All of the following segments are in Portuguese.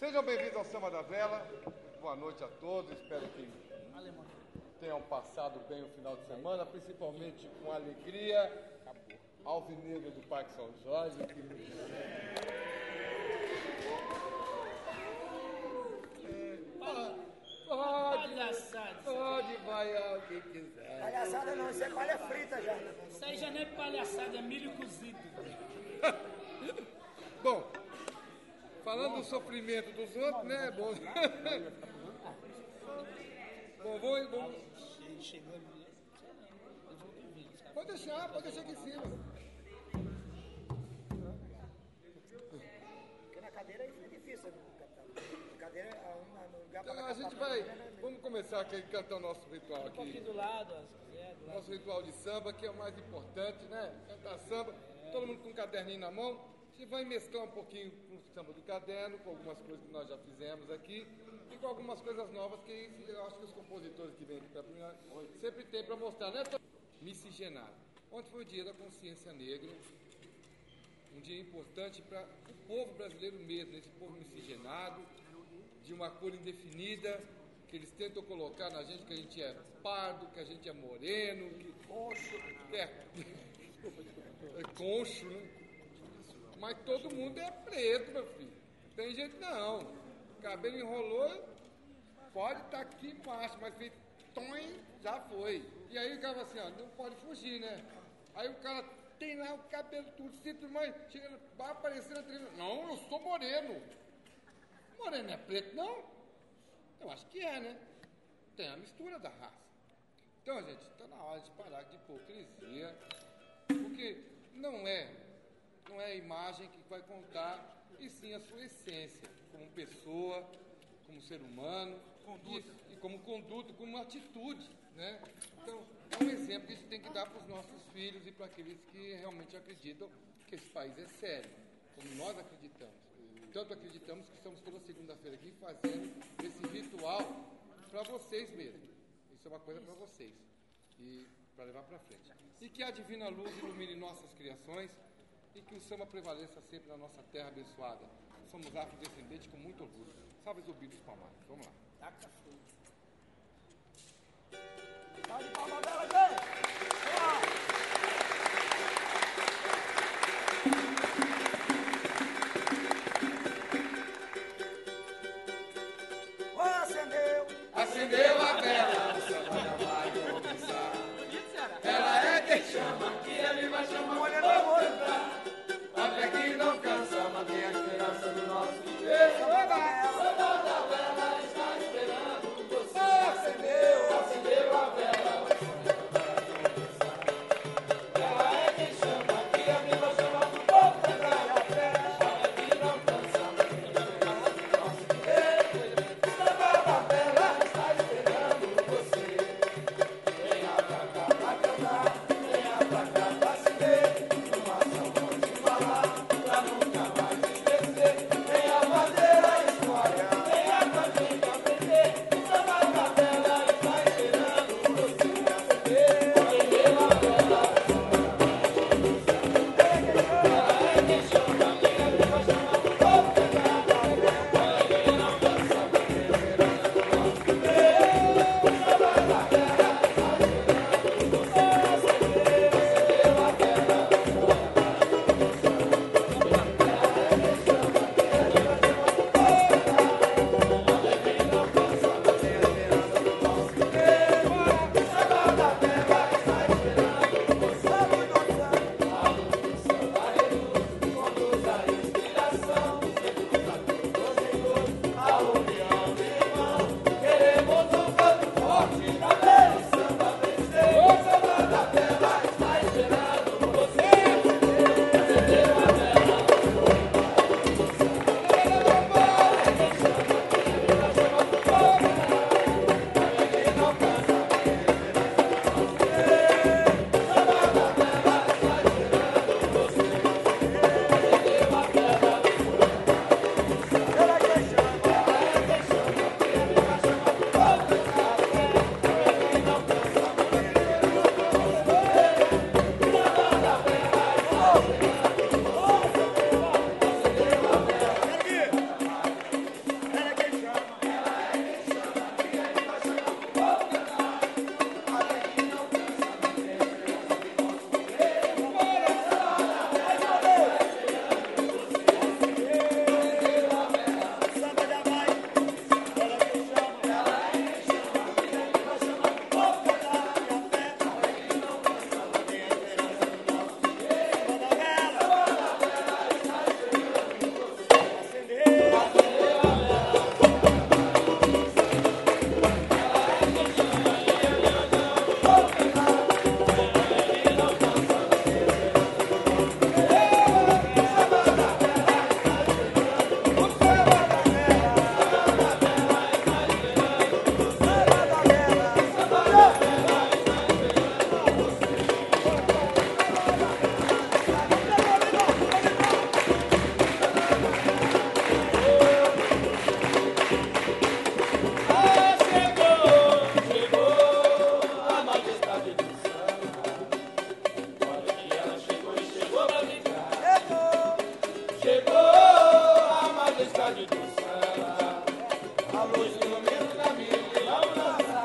Sejam bem-vindos ao Samba da Vela. Boa noite a todos. Espero que tenham passado bem o final de semana, principalmente com alegria. Alvinegro do Parque São Jorge. Pode vaiar o que quiser. Palhaçada não, isso é palha frita já. Isso aí já não é palhaçada, é milho cozido. Bom, falando do sofrimento dos outros, né? É bom. Bom, vou. Chegou ali. Pode deixar aqui em cima. Porque na cadeira aí fica difícil, capitão. Na cadeira, no lugar Então pra a gente vai. Vamos começar aqui a cantar o nosso ritual Um pouquinho aqui. do lado, ó, se quiser. Do lado. Nosso ritual de samba, que é o mais importante, né? Cantar samba, todo mundo com um caderninho na mão. A gente vai mesclar um pouquinho com o samba do caderno, com algumas coisas que nós já fizemos aqui, e com algumas coisas novas que eu acho que os compositores que vêm aqui para primeira sempre tem para mostrar, né? Miscigenado. Ontem foi o dia da consciência negra, um dia importante para o povo brasileiro mesmo, esse povo miscigenado, de uma cor indefinida, que eles tentam colocar na gente que a gente é pardo, que a gente é moreno, que é concho, né? Mas todo mundo é preto, meu filho. Não tem jeito não. Cabelo enrolou, pode estar aqui embaixo, mas feito tom, já foi. E aí o cara assim, ó, não pode fugir, né? Aí o cara tem lá o cabelo tudo, sinto, mas chega, vai aparecer na televisão. Não, eu sou moreno. Moreno não é preto, não? Eu acho que é, né? Tem a mistura da raça. Então, gente, está na hora de parar de hipocrisia, porque não é a imagem que vai contar, e sim a sua essência, como pessoa, como ser humano, e como conduta, como atitude, né? Então, é um exemplo que a gente tem que dar para os nossos filhos e para aqueles que realmente acreditam que esse país é sério, como nós acreditamos. Tanto acreditamos que estamos toda segunda-feira aqui fazendo esse ritual para vocês mesmo. Isso é uma coisa para vocês e para levar para frente. E que a divina luz ilumine nossas criações e que o samba prevaleça sempre na nossa terra abençoada. Somos afrodescendentes com muito orgulho. Salve Zumbi dos Palmares. Vamos lá. Taca fogo. Salve de palma dela, gente! Acendeu a vela, o samba já vai começar. Ela é quem chama, que ele vai chamar. Olha no amor. Até que não cansa, mantém a esperança do nosso viver. Samba da vela está esperando você. Acendeu a vela, o samba vai majestade do samba, a luz ilumina o caminho e vamos dançar.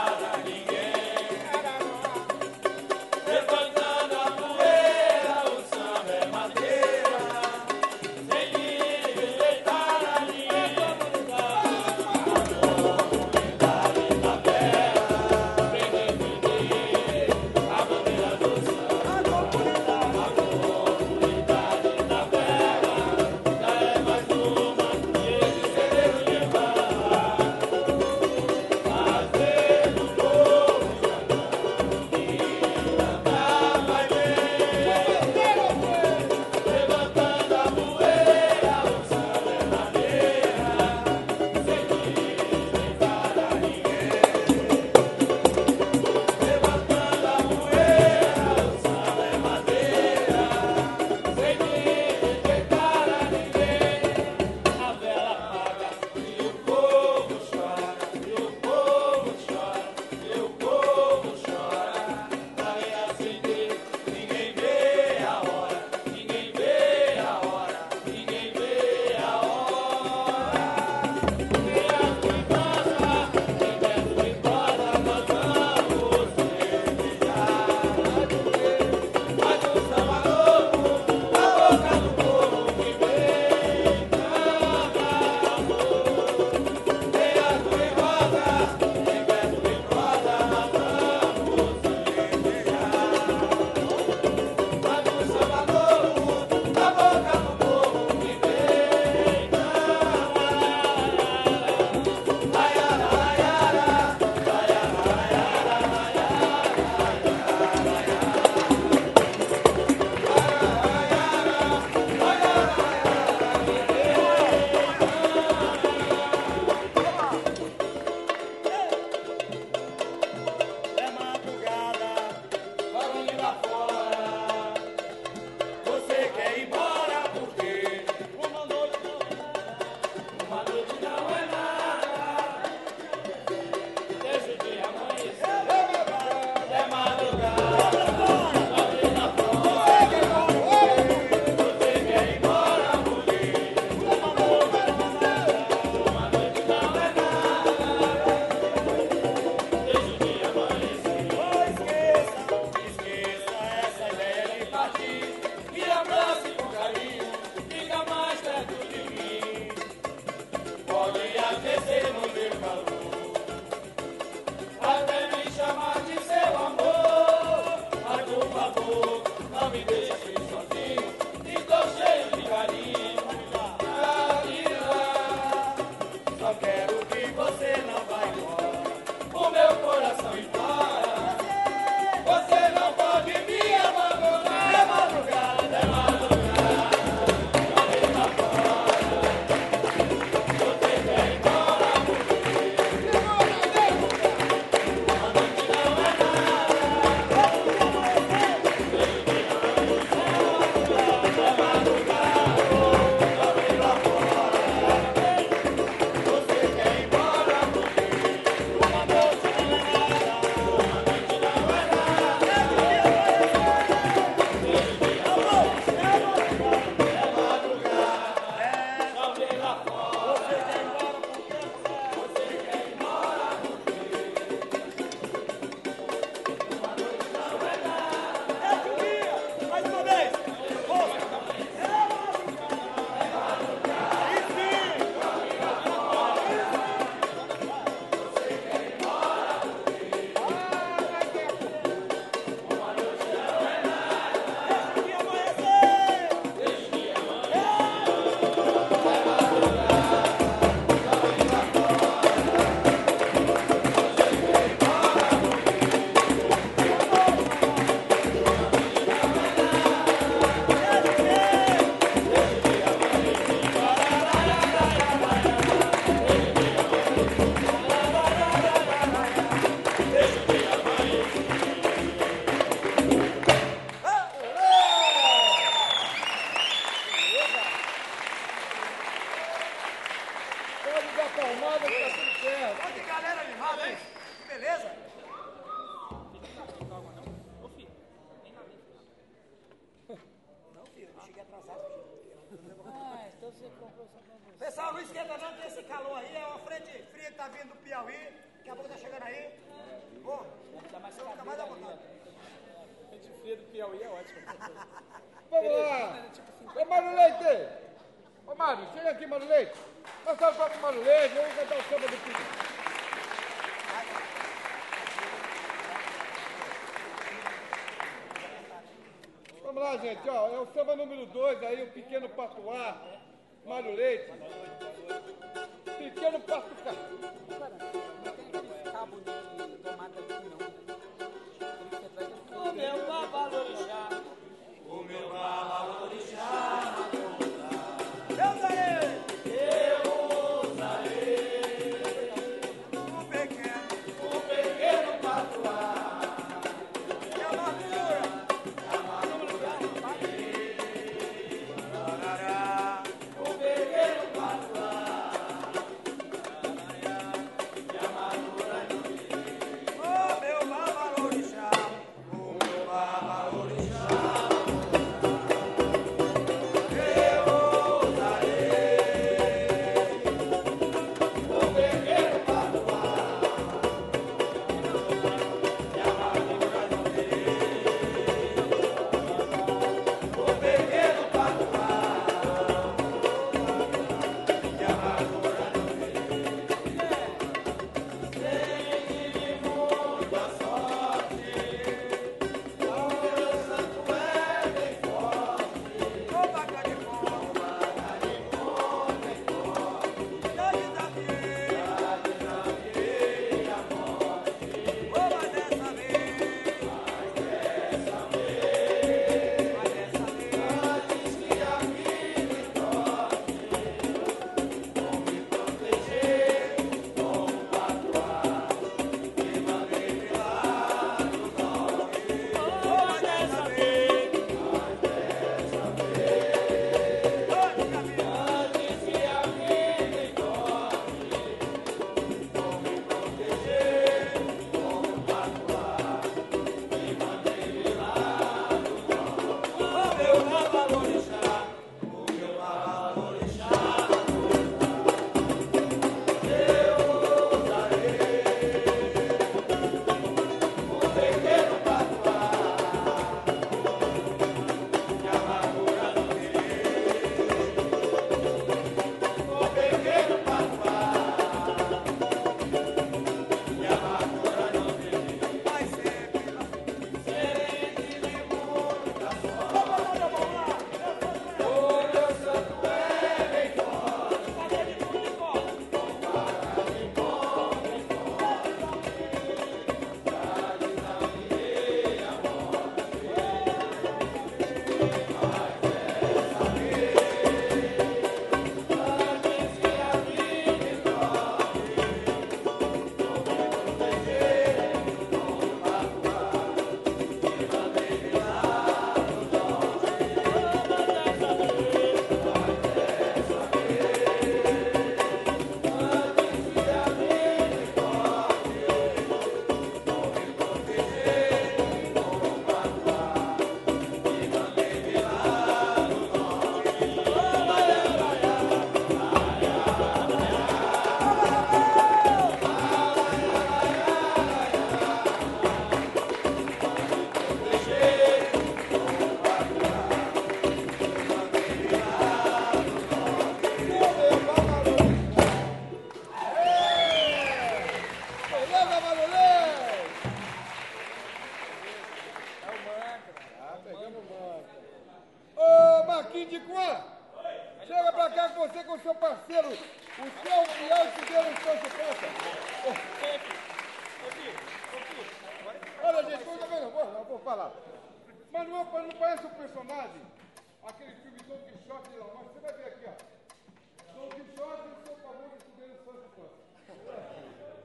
Levantando a poeira, o coração embora. Você não pode me abandonar. É madrugada, é madrugada. Joguei lá fora. Você quer ir embora comigo. A noite não é nada. É madrugada. Joguei lá fora. Você quer ir embora comigo. Uma noite não é nada. Uma noite não é nada. É madrugada. Joguei lá fora. Você quer ir embora Mais uma vez! Pode dar palmada que tá tudo certo. Olha que galera animada, hein? Que beleza! Não, filho, eu cheguei atrasado. Ah, então você comprou essa pra você. Pessoal, não esquenta não que esse calor aí é uma frente fria que tá vindo do Piauí. Daqui a pouco tá chegando aí. Bom, Dá mais fica mais à cabelo vontade. ali, gente fria do Piauí é ótimo. Vamos lá. Ô, Mário Leite. Ô, Mário, chega aqui, Mário Leite. Nós estamos com o Mário Leite, vamos cantar o samba do filho. Vamos lá, gente, ó, é o samba número 2 aí, o Pequeno Patuá, Mário Leite. Pequeno Patuá. Cabo de tomate aqui não. o meu babalorixá. O meu babalorixá. Eu darei Eu usarei um pequeno o pequeno patuá. e a amargura. O pequeno patuá. E a madura parceiro, o seu fiel que deu um tanto de peça. Olha, gente, vou falar. Mas não parece um personagem, aquele filme Don Quixote de La Mancha. Você vai ver aqui, ó. Don Quixote e o seu famoso escudeiro Sancho Panza.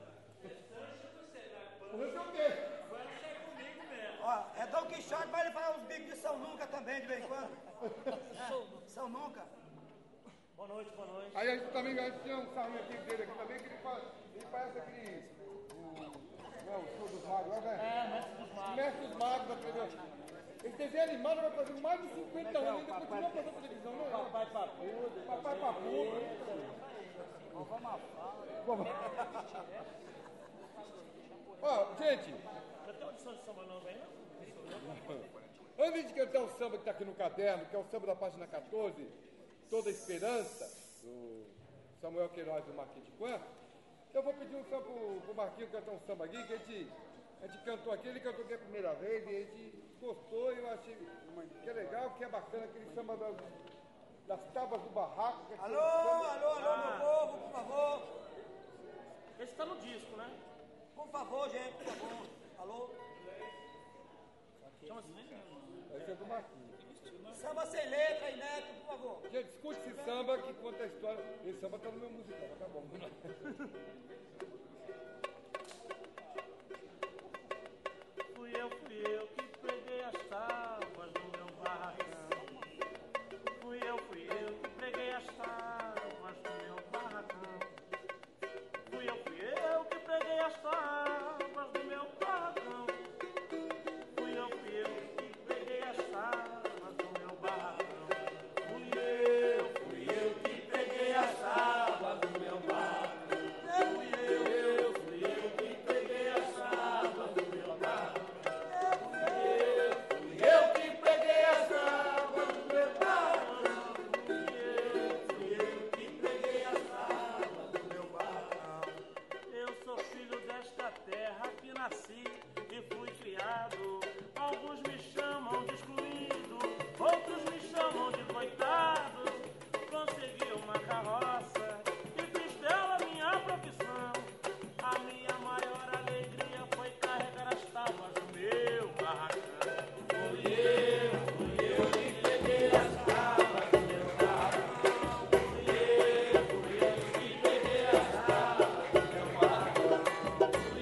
O seu o quê? Ó, é Dom Quixote, mas ele faz uns bicos de São Nunca também, de vez em quando. São Nunca. Boa noite, boa noite. Aí a gente tinha um sarrinho aqui dele aqui também, que ele parece aquele... o show dos magos, né? Mestre dos Magos. Mestre dos magos da TV. Esse desenho animado vai fazer mais de 50 anos, ainda continua passando televisão, né? Papai Papudo. Papai Papudo. Vovó Mafalda. Ó, gente, Já tem audição de samba nova aí, não? antes de cantar o samba que está aqui no caderno, que é o samba da página 14, Toda Esperança, do Samuel Queiroz do Marquinhos de Quan, eu vou pedir um samba pro Marquinhos cantar um samba aqui, que a gente cantou aqui, ele cantou aqui a primeira vez, e a gente gostou, e eu achei que é legal, que é bacana, aquele samba das tábuas do barraco. Alô, meu povo, por favor. Esse tá no disco, né? Por favor, gente, por favor. Alô? Chama-se nem. Esse é do Marquinhos. Samba sem letra, inédito, por favor. Gente, escute esse samba que conta a história. Esse samba tá no meu musical, tá bom. Fui eu que preguei as tábuas do meu barracão. Fui eu que preguei as tábuas do meu barracão. Fui eu que preguei as tábuas do meu barracão. Fui eu que preguei as tábuas do meu barracão. Fui eu que preguei as tábuas do meu barracão. Fui eu que preguei as tábuas do meu barracão. Fui eu que preguei as tábuas do meu barracão. Fui eu que preguei as tábuas do meu barracão. Eu sou filho desta terra que nasci e fui criado. Alguns me chamam de excluído, outros me chamam de coitado. Consegui uma carroça e fiz dela minha profissão. A minha maior alegria foi carregar as tábuas do meu barracão. Fui eu que peguei as tábuas do meu barracão. Fui eu que peguei as tábuas do meu barracão. Fui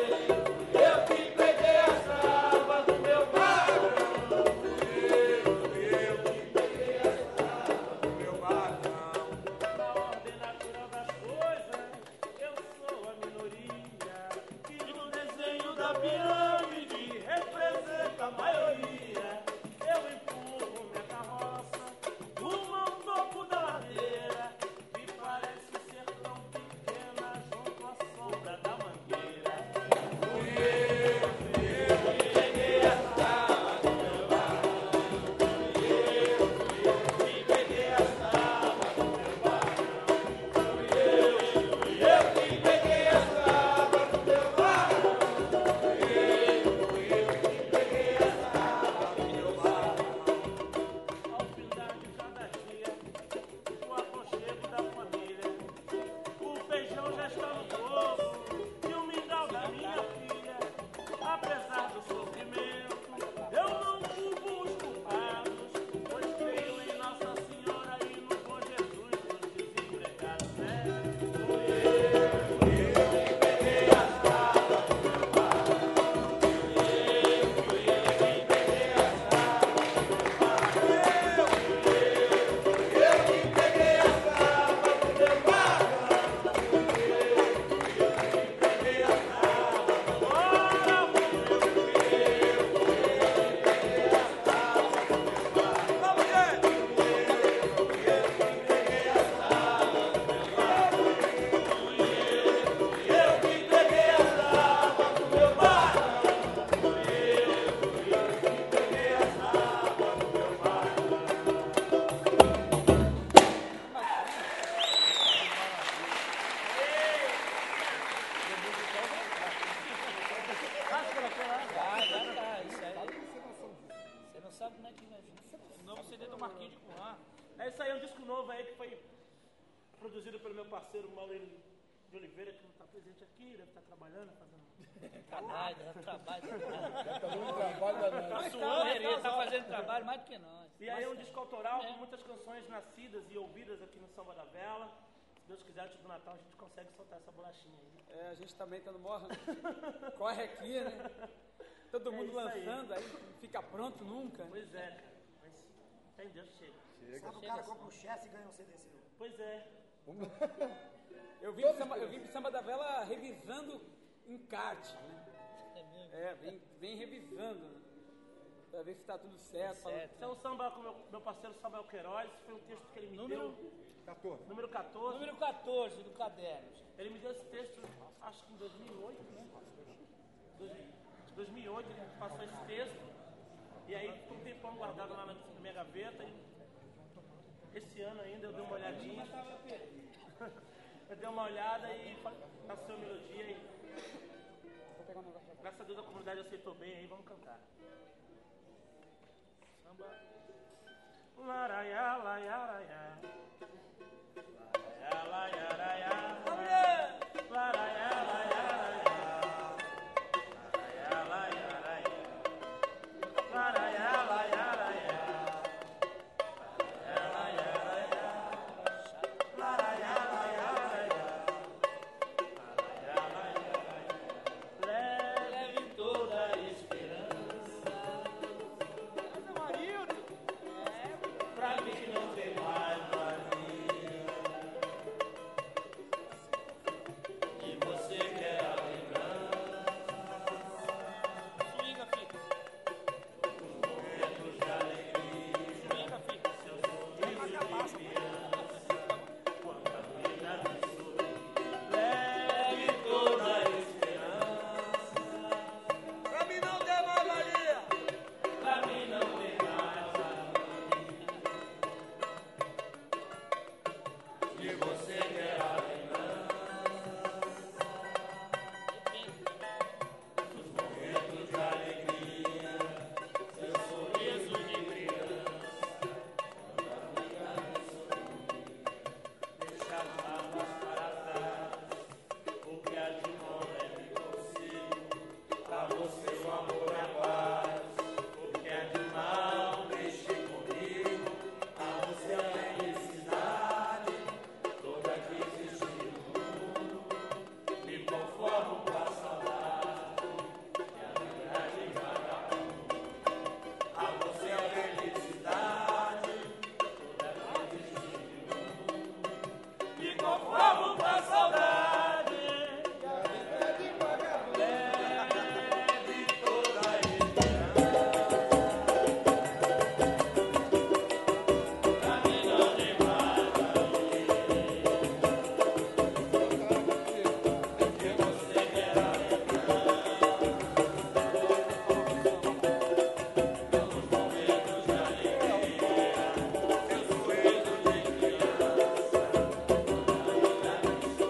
eu que peguei as tábuas do meu barracão. Fui eu que peguei as tábuas do meu barracão. Na ordem natural das coisas, eu sou a minoria, que no desenho da pirâmide representa a maioria. Eu empurro minha carroça rumo ao topo da ladeira, me parece ser tão pequena junto à sombra da mangueira. Fui eu que peguei as tábuas do meu barracão. Fui eu que peguei as tábuas do meu barracão. Fui eu que peguei as tábuas do meu barracão. Fui eu que peguei as tábuas do meu barracão. Ao findar de cada dia, o aconchego da família, o feijão já está no fogo e o mingau da minha filha. Apesar do sofrimento, eu não culpo os culpados, pois creio em Nossa Senhora e no bom Jesus dos desempregados. Fui eu que peguei as tábuas do meu barracão. Fui eu que peguei as tábuas do meu barracão. Fui eu que peguei as tábuas do meu barracão. Fui eu que peguei as tábuas do meu barracão. Vamos, gente! Eu que peguei as tábuas do meu barracão. Eu que peguei as tábuas do meu barracão. Você não sabe como é que vai vir. O novo CD do Marquinhos de Quan. É isso aí, é um disco novo aí que foi produzido pelo meu parceiro Maurílio de Oliveira, que não está presente aqui, deve estar trabalhando, fazendo... Canalha, trabalho. Tá dando trabalho danado. Tá suando, ele tá fazendo trabalho mais do que nós. E aí é um disco autoral com muitas canções nascidas e ouvidas aqui no Samba da Vela. Se Deus quiser, antes do Natal, a gente consegue soltar essa bolachinha aí. É, a gente também tá no maior corre aqui, né? Todo mundo isso aí. lançando, aí não fica pronto nunca. Pois é, cara. Mas tem Deus chega. Sabe, o cara compra um chassi e ganha um CD seu. Pois é. Eu vim pro Samba da Vela revisando encarte, né? É mesmo. É, vem revisando, né? Pra ver se tá tudo certo. Esse é um samba com meu parceiro Samuel Queiroz. Esse foi um texto que ele me deu. 14. Número 14. Número 14 do caderno. Ele me deu esse texto, acho que em 2008, né? 2008 ele passou esse texto. E aí ficou um tempão guardado lá na minha gaveta. E esse ano ainda eu dei uma olhadinha. Eu dei uma olhada e nasceu a melodia. E graças a Deus a comunidade aceitou bem aí, vamos cantar. Samba. Laraiá, laiá, laiá. Laraiá, laiá, laiá. Laraiá, laiá, laiá. Laraiá, laiá, laiá. Laraiá, laiá, laiá. Leve toda a esperança pra mim não ter mais vazio. E você quer a lembrança, Swinga, filho. momentos de alegria, Swinga, filho. seu sorriso de criança, quando a vida me sorri. Leve toda a esperança Pra mim não tem mais valia. pra mim não ter mais vazio. E você quer a lembrança, os momentos de alegria, seu sorriso de criança, quando a vida me sorri. Deixa as mágoas para trás, o que há de bom leve consigo. Pra você o amor é paz, o que é de mal deixe comigo. A você a felicidade, toda que existe no mundo. Me conformo com a saudade e a verdade vagabundo. A você a felicidade, toda que existe no mundo. Me conformo com a saudade e a verdade vagabundo. Leve toda a esperança pra mim não ter mais vazio. Que você quer a lembrança, os momentos de alegria, seu sorriso de criança, quando a vida me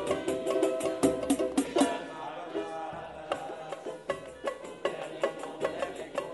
sorri. Deixa as mágoas para trás, o que é de bom leve consigo.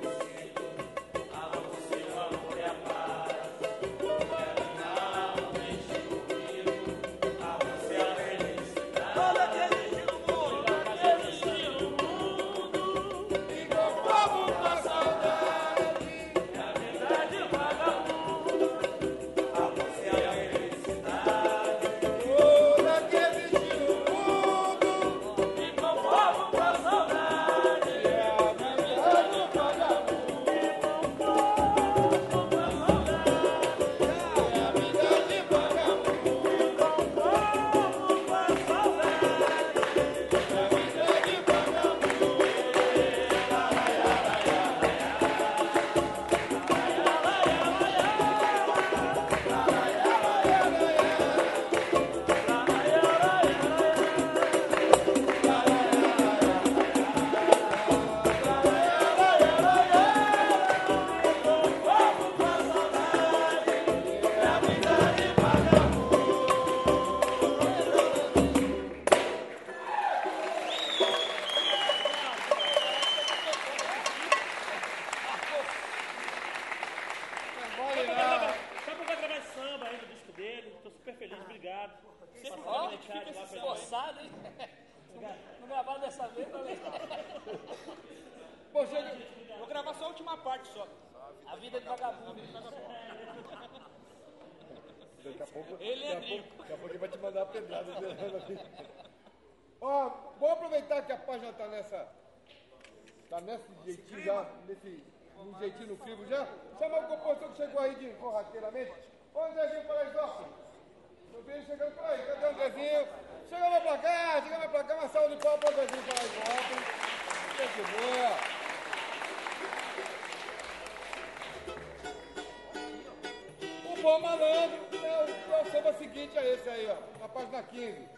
Poxa, Vou gravar só a última parte só. A vida de vagabundo. daqui a pouco, Ele é daqui a pouco ele vai te mandar uma pedrada. Ó, vou aproveitar que a página tá nesse jeitinho já, um jeitinho no crivo já. Chama o compositor que chegou aí de corraqueiramente. Ô, Andrezinho Paraisópolis. Eu vi ele chegando por aí. Cadê o Andrezinho? Chega mais pra cá, uma salva de pau pro Andrezinho Paraisópolis. Que boa. O Bom Malandro é o samba seguinte a esse aí, ó, na página 15.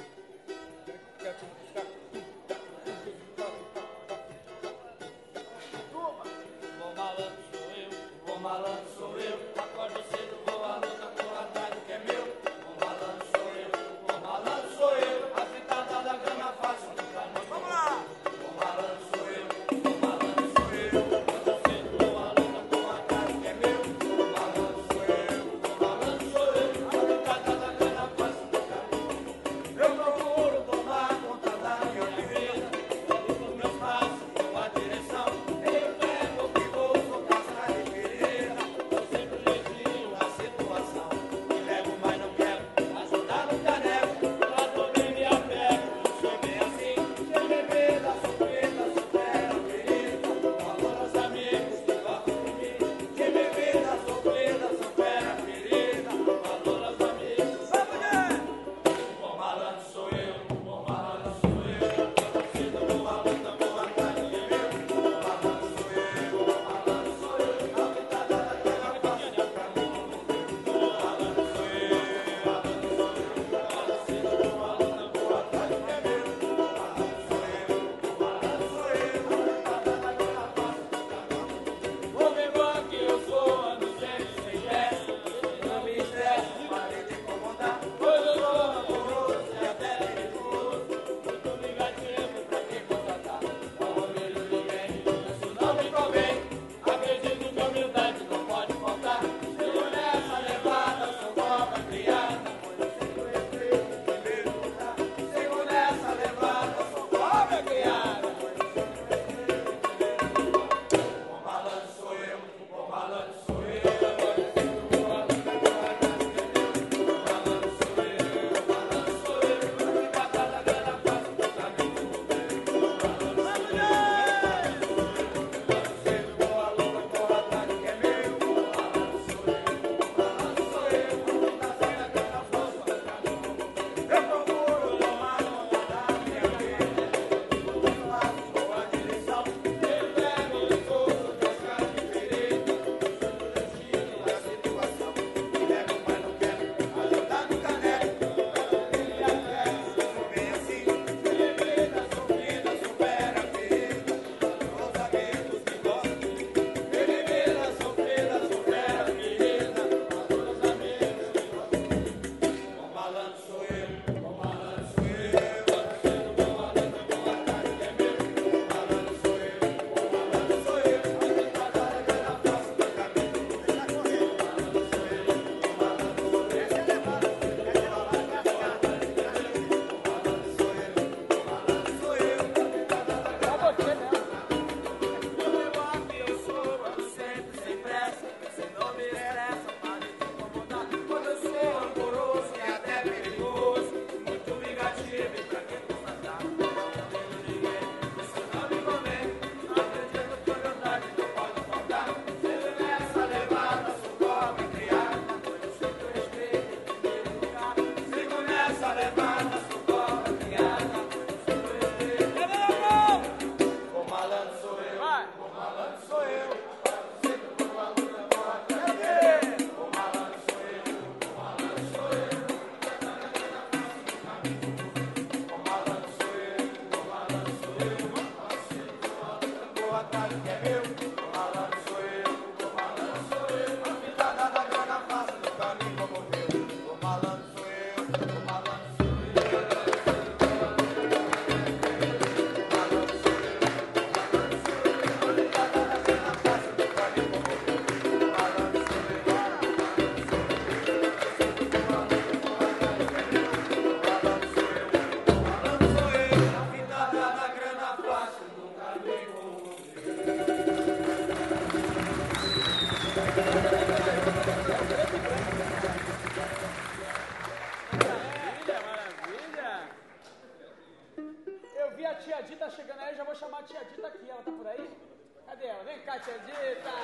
Bom malandro sou eu, bom malandro sou eu. Acordo cedo, vou à luta, corro atrás do que é meu. Bom malandro sou eu, bom malandro sou eu. A fritada da grana fácil, nunca não. Vamos lá! Bom malandro sou eu, bom malandro sou eu. Acordo cedo, vou à luta, corro atrás do que é meu. Bom malandro sou eu, bom malandro sou eu. A fritada da grana fácil, nunca não. Eu procuro tomar conta da minha vida. Levo pros meus passos, com a direção. Eu pego o que vou, sou casado e ferida. Eu sempre desvio a situação. Me levo, mas não quero ajudar no caneco. Pra também me apego, eu sou bem assim. Sem bebida, sofrida, supera, ferida. Valor aos amigos que gostam de mim. Sem bebida, sofrida, supera, ferida. Valor aos amigos. Bom malandro sou eu, bom malandro sou eu. Cedo vou à luta, vou atrás do que é meu. Bom malandro sou eu, bom malandro sou eu. A fritada da terra passa no caminho. Bom malandro sou eu, bom malandro sou eu. Cedo vou à luta, vou atrás do que é meu. Bom malandro sou eu, bom malandro sou eu. A fritada da terra passa no caminho. Vou ver quanto que eu sou, ando sempre sem pressa. Não me estresse, parei de incomodar. Pois eu sou amoroso e até perigoso. Muito vingativo pra quem constatar. Não vejo ninguém, isso não me convém. Acredito que a humildade não pode faltar. Sigo nessa levada, sou cobra criada. Pois eu sempre respeito e primeiro lugar. Sigo nessa levada, sou cobra criada. Pois eu sempre respeito e primeiro lugar. Bom malandro sou eu, bom malandro sou eu. Agora cedo vou à luta, vou atrás do que é meu. Bom malandro sou eu, bom malandro sou eu. A fritada da grana fácil no caminho. Bom malandro sou eu, agora cedo vou à luta, corro atrás do que é meu. Bom malandro sou eu, bom malandro sou eu. A fritada da grana fácil no caminho. Eu procuro tomar conta da minha vida. Os passos, boa direção. Eu pego e corro, cascado e ferida. Sou do destino, da situação. Me levo, mas não quero ajudar no caneco. Pra também me apego, eu sou bem assim. Sem bebida, sofrida, supera a ferida. Os amigos que gostam de mim. Sem bebida, sofrida, supera a ferida. Os amigos que gostam de mim. Bom malandro sou eu, bom malandro sou eu. Agora cedo vou à luta, vou atrás do que é meu. Bom malandro sou eu, bom malandro sou eu. A fritada da grana fácil no caminho. Deixa correr. Bom malandro sou eu, bom malandro sou eu. Essa é levada, essa é levada, bom malandro sou eu, bom malandro sou eu. A fritada da grana fácil no caminho. Eu levo a que eu sou, ando sempre sem pressa. Se não me estressa, pare de incomodar. Quando eu sou rancoroso e até perigoso, muito vingativo e pra quem constatar. Não vejo ninguém, isso não me convém. Acredito que a humildade não pode faltar. Sigo nessa levada, sou cobra criada. Pois eu sempre respeito em primeiro lugar. Sigo nessa levada, sou cobra criada. Pois eu sempre respeito em primeiro lugar. Bom malandro sou eu, bom malandro sou eu. Sempre vou à luta, vou atrás do que é meu. Bom malandro sou eu, bom malandro sou eu. Bom malandro sou eu, bom malandro sou eu. Sempre vou à luta, vou atrás do que é meu. Bom malandro sou eu, bom malandro sou eu. A fritada da grana fácil no caminho como meu. Bom malandro sou eu, bom malandro sou eu. A fritada da grana fácil no caminho como meu. por aí? Cadê ela? Vem cá, tia Dita!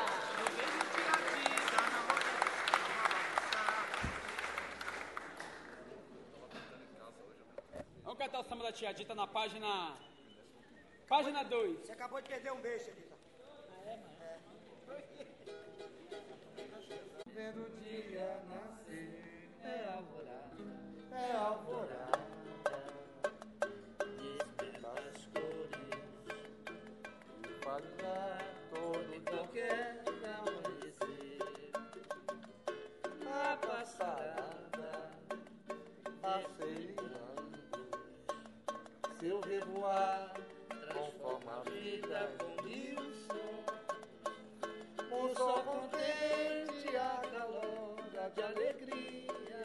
Vamos cantar o samba da tia Dita na página 2. Você acabou de perder um beijo, Dita. Vendo o dia nascer, é alvorada, despertar as cores, e falar todo e qualquer amanhecer. A passarada, acelerando, seu revoar transforma a vida com mil sons. Um sol contente, a calora de alegria,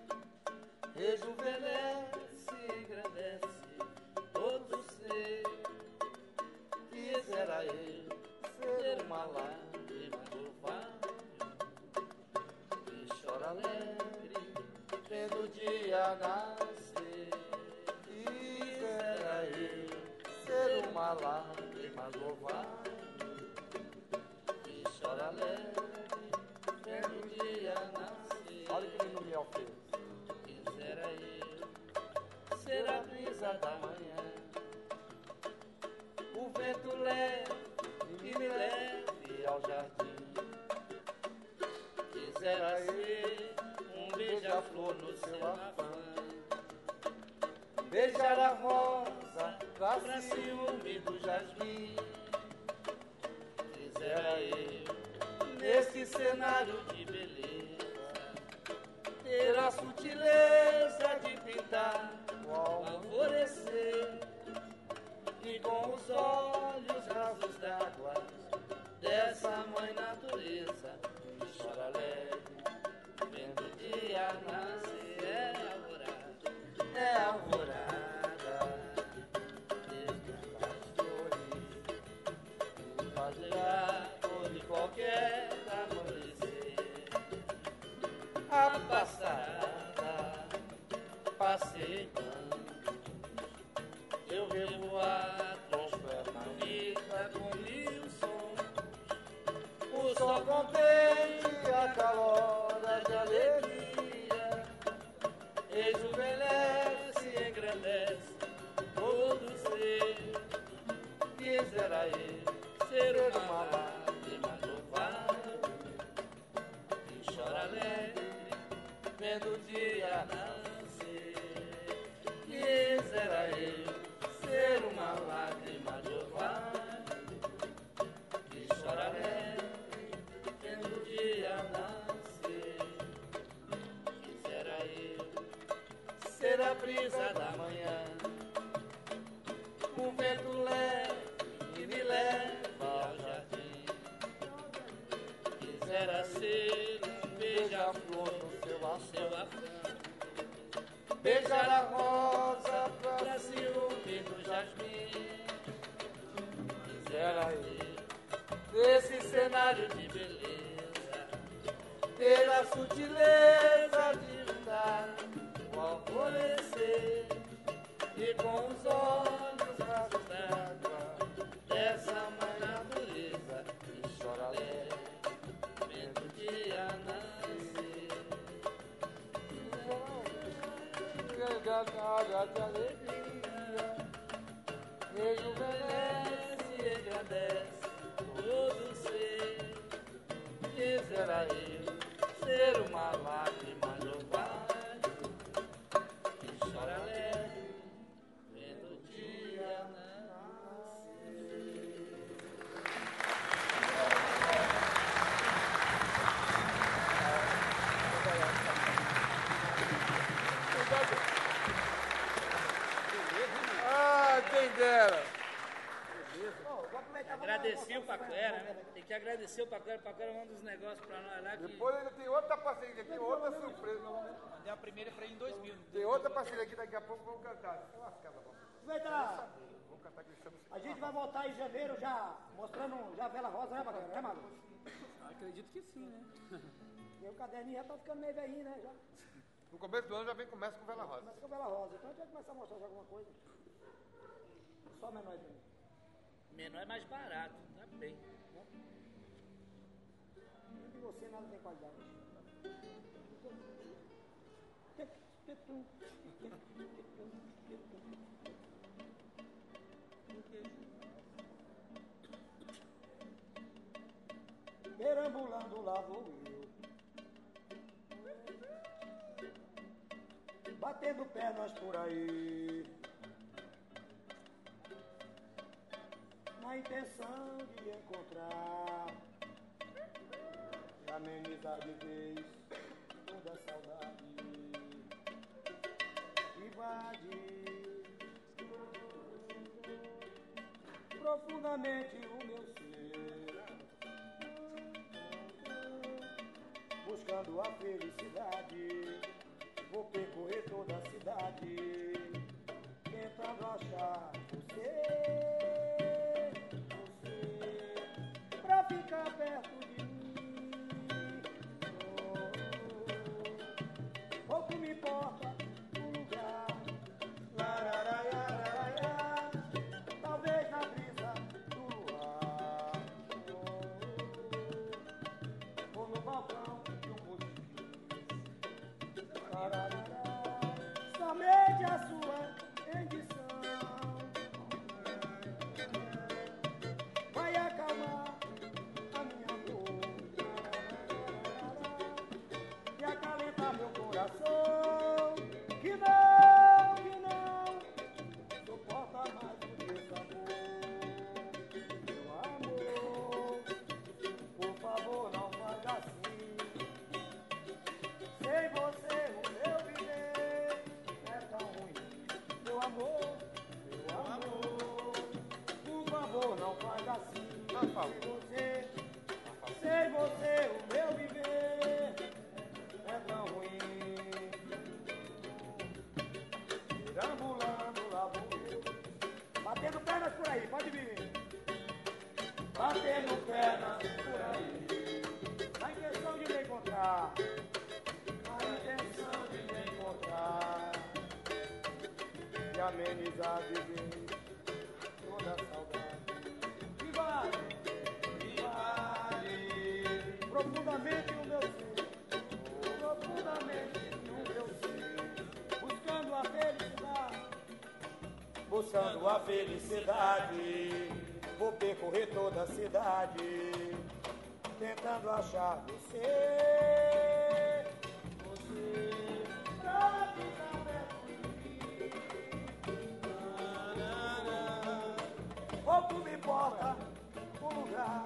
rejuvenesce, engrandece todo ser. Quisera eu ser uma lágrima do vale, que chora alegre, vendo o dia nascer. Quisera eu ser uma lágrima do vale, chora alegre, vendo o dia nascer. Olha o que ele no miel fez. Quisera eu ser a brisa da manhã, o vento leve que me leve ao jardim. Quisera ser um beija-flor no seu afã, beijar a rosa pra ciúme do jasmim. Quisera eu, nesse cenário de beleza, ter a sutileza de pintar o alvorecer, e com os olhos rasos d'água dessa mãe natureza, que chora alegre, vendo o dia nascer. É alvorada, despertar as flores, fazer todo e qualquer amanhecer. A passarada, passei em campos, eu revoar, transforma a vida com mil sons. O sol contente, a calora de alegria, rejuvenesce, engrandece todo ser. Quisera eu ser uma lágrima do vale, que chora alegre, vendo o dia nascer. Quisera eu ser uma lágrima do vale, que chora alegre, vendo o dia nascer. Quisera eu ser a brisa da manhã, o vento leve que me leva ao jardim. Quisera ser um beija-flor no seu afã, beijar a rosa pra ciúme do jasmim. Quisera eu, nesse cenário de beleza, ter a sutileza de andar o alvorecer, e com os olhos rasos d'água dessa mãe natureza, que chora alegre, vendo o dia nascer. Carregada de alegria, rejuvenesce e engrandece todo ser. Quisera eu ser uma lágrima do vale, que chora alegre, vendo o dia nascer. Ah, quem dera. Agradecer o Paquera, né? Tem que agradecer o Paquera. O Paquera manda uns negócios pra nós lá que... Depois ainda tem outra parceria aqui, outra surpresa. Mandei a primeira pra ele em 2000. Tem outra parceria aqui, daqui a pouco vamos cantar. Aproveita, Vamos cantar aquele samba. a gente vai voltar em janeiro já mostrando já a vela rosa, né, Bacana? É, Malu? Acredito que sim, né? E o caderninho já tá ficando meio velhinho, né? Já No começo do ano já começa com Vela Rosa. começa com a vela rosa. Então a gente vai começar a mostrar já alguma coisa. Só menor aí pra mim. Menor é mais barato, tá bem. De você nada tem qualidade. Perambulando lá vou eu, batendo pernas por aí, na intenção de encontrar e amenizar de vez toda a saudade, invade profundamente o meu ser, buscando a felicidade. Vou percorrer toda a cidade, tentando achar você, pra ficar perto de mim. Pouco me importa o lugar, lararaiaraiá, talvez na brisa do luar, ou no balcão de um botiquim. Somente a sua rendição vai acalmar a minha dor e acalentar meu coração, que não suporta mais o desamor. Meu amor, por favor, não faz assim. Sem você o meu viver é tão ruim. Meu amor, por favor, não faz assim. Sem você o meu viver é tão ruim. Perambulando lá vou eu, batendo pernas por aí, pode vir. Batendo pernas por aí, na intenção de me encontrar. A intenção de me encontrar e amenizar de vez toda a saudade. E vale profundamente o meu ser, profundamente o meu ser, buscando a felicidade, buscando a felicidade. Vou percorrer toda a cidade, tentando achar você. Pouco me importa o lugar,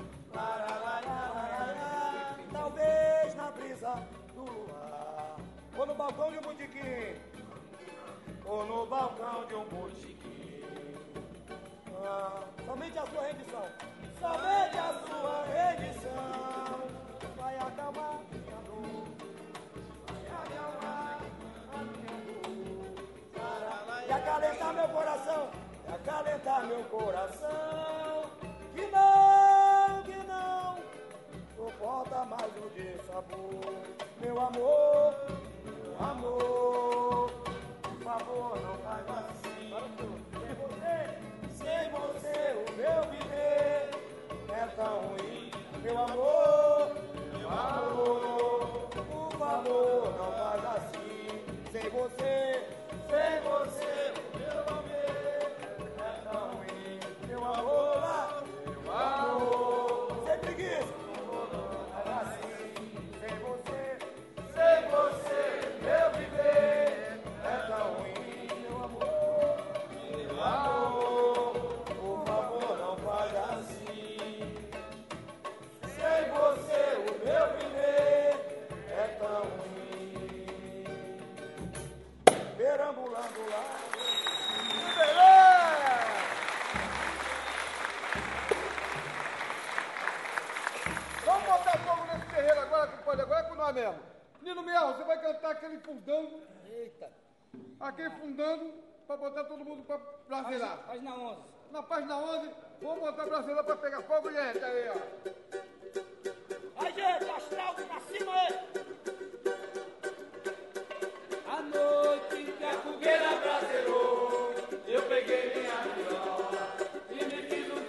talvez na brisa do luar, ou no balcão de um botiquim, ou no balcão de um botiquim. Somente a sua rendição, somente a sua rendição vai acalmar minha dor, vai acalmar a minha dor, e acalentar meu coração, e acalentar meu coração, que não suporta mais o dissabor. Meu amor, por favor, não faz assim. Sem você o meu viver é tão ruim. Meu amor, por favor, não faz assim. Sem você o meu viver é tão ruim. Meu amor, sem preguiça, não faz assim. Sem você o meu viver é tão ruim. Meu amor, por favor, não faz assim. Sem você o meu viver é tão ruim. Perambulando lá. Vamos botar fogo nesse terreiro agora, compadre. Agora é com nós mesmo. Nino Mel, você vai cantar aquele fundão. Eita. Aquele fundando pra botar todo mundo pra brasileirar. Página 11. Na página 11, vamos botar brasileiro pra pegar fogo, gente. Aí, ó. Vai, gente, astral pra cima aí. A noite que a fogueira Fogueira braseirou, eu peguei minha viola e me fiz um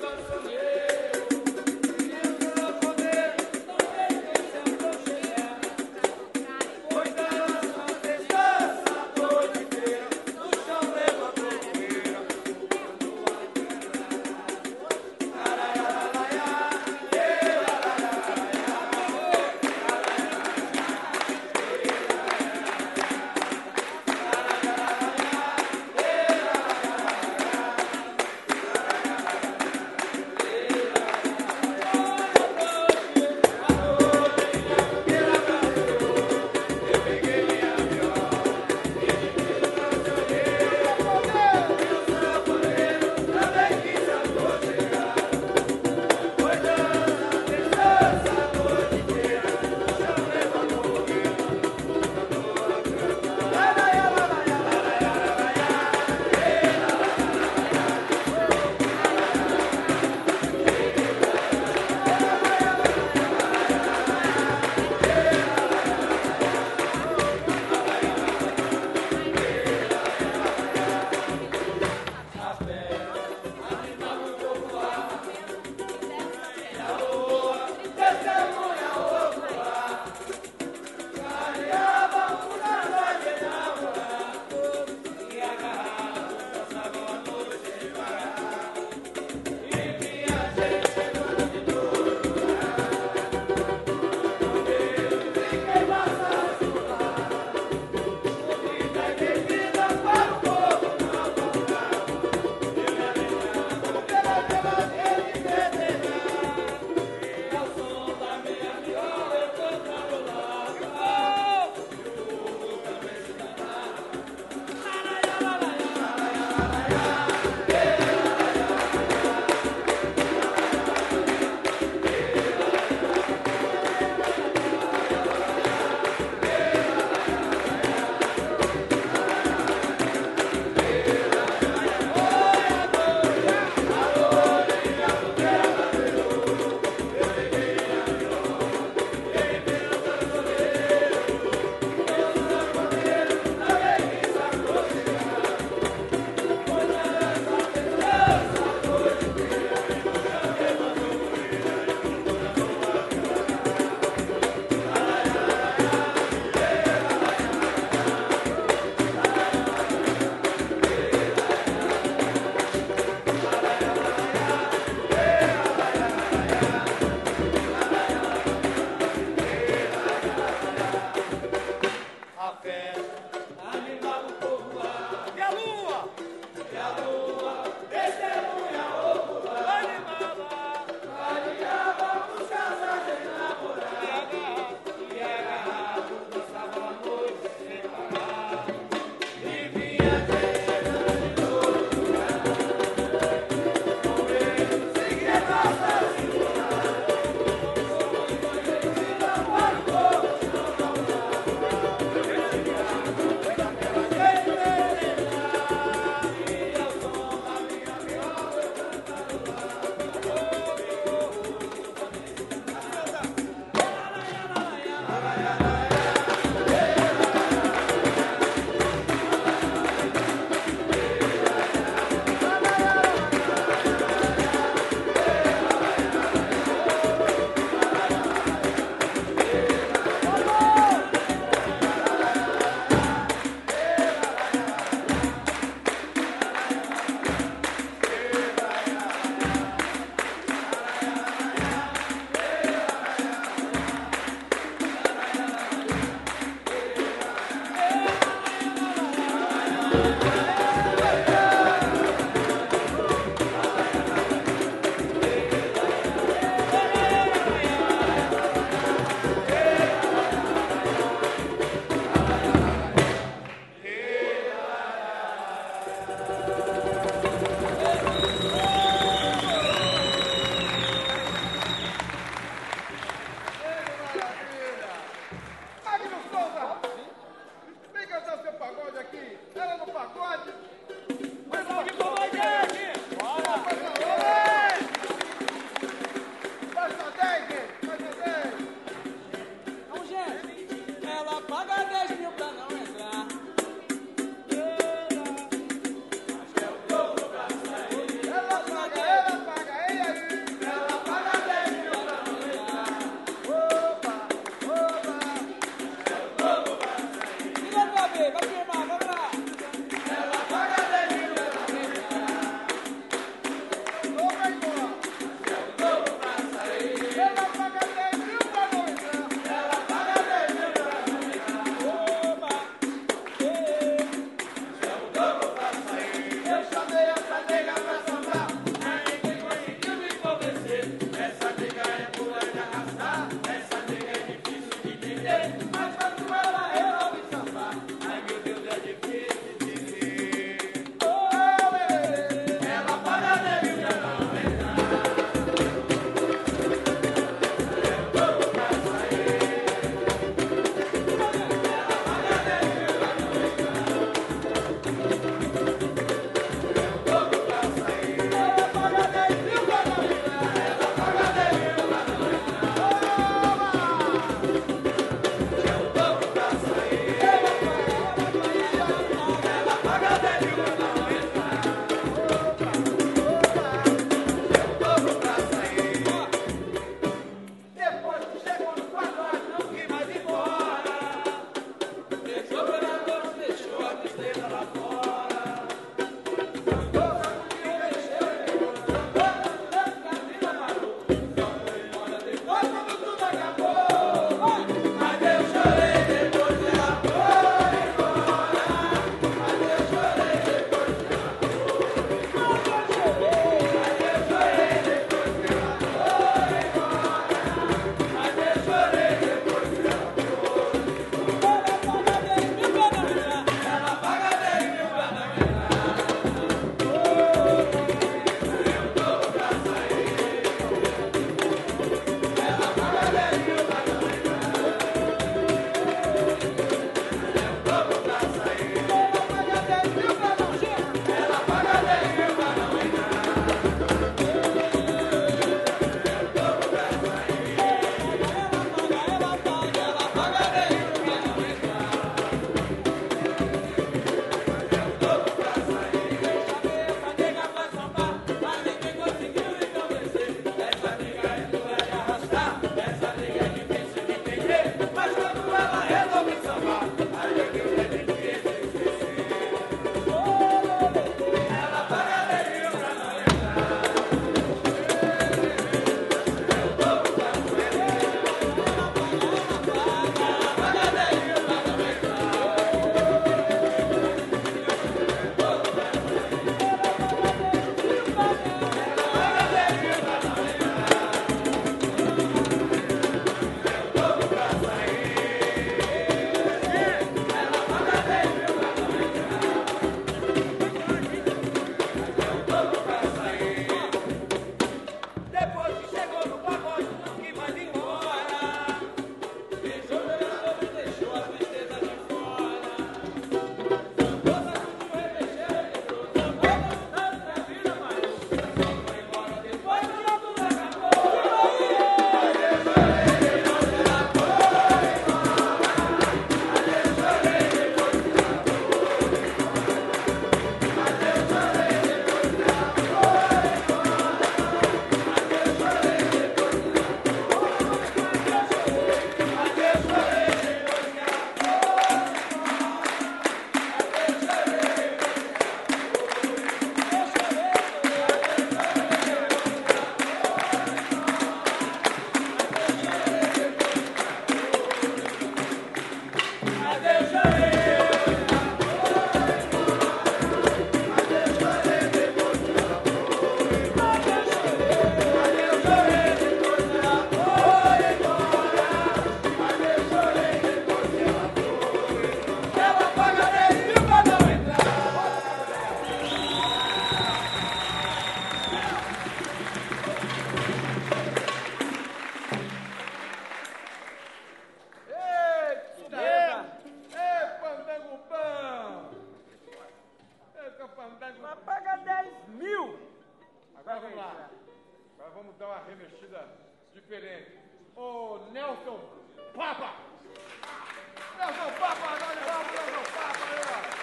revestida diferente. Ô, Nelson Papa! Nelson Papa, nós levamos Nelson Papa aí, ó.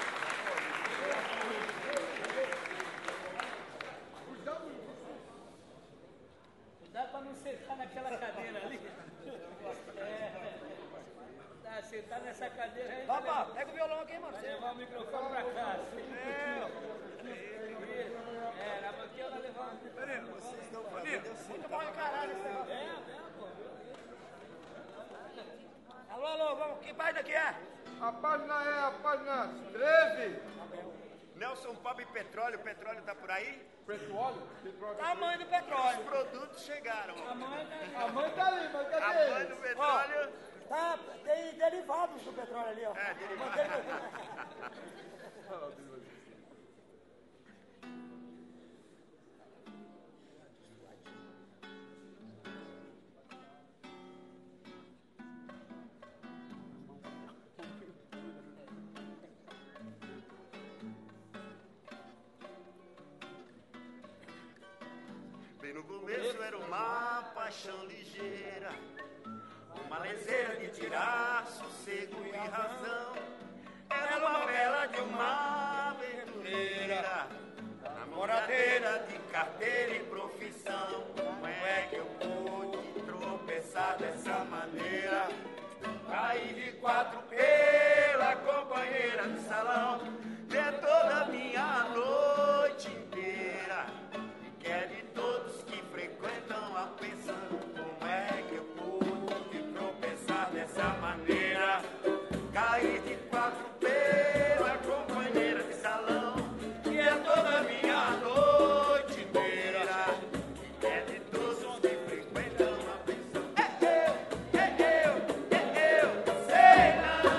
Cuidado pra não sentar naquela cadeira ali. Tá, sentar nessa cadeira aí. Papa, pega o violão aqui, mano. Vai levar o microfone pra cá. Na banquinha vai levar o microfone. Muito bom encarar esse negócio. Pô. Alô, alô, vamos, que página que é? A página é a página 13. Nelson Papa e petróleo, o petróleo tá por aí? Petróleo? Petróleo. Tamanho do Os petróleo. produtos chegaram. A mãe tá ali, mas A cadê mãe ele? do petróleo. Tá, tem derivados do petróleo ali, ó. É, derivado. Bem no começo era uma paixão ligeira, uma leseira de tirar sossego e razão. Era uma bela de uma aventureira, namoradeira de carteira e profissão. Como é que eu pude tropeçar dessa maneira? Caí de quatro pela companheira de salão, de toda a minha noite inteira. E que é de todos que frequentam a pensão. Como é que eu pude tropeçar dessa maneira? Caí de quatro pela companheira de salão, que é toda a minha noite inteira. E que é de todos que frequentam a pensão. Eu sei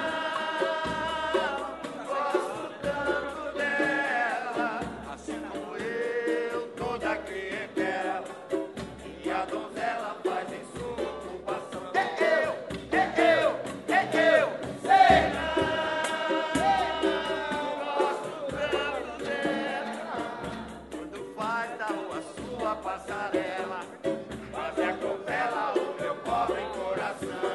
não, gosto tanto dela, assim como eu, toda clientela, e a donzela faz em sua ocupação. Eu sei não, gosto tanto dela, quando faz da rua sua passarela, faz a copela o meu pobre coração.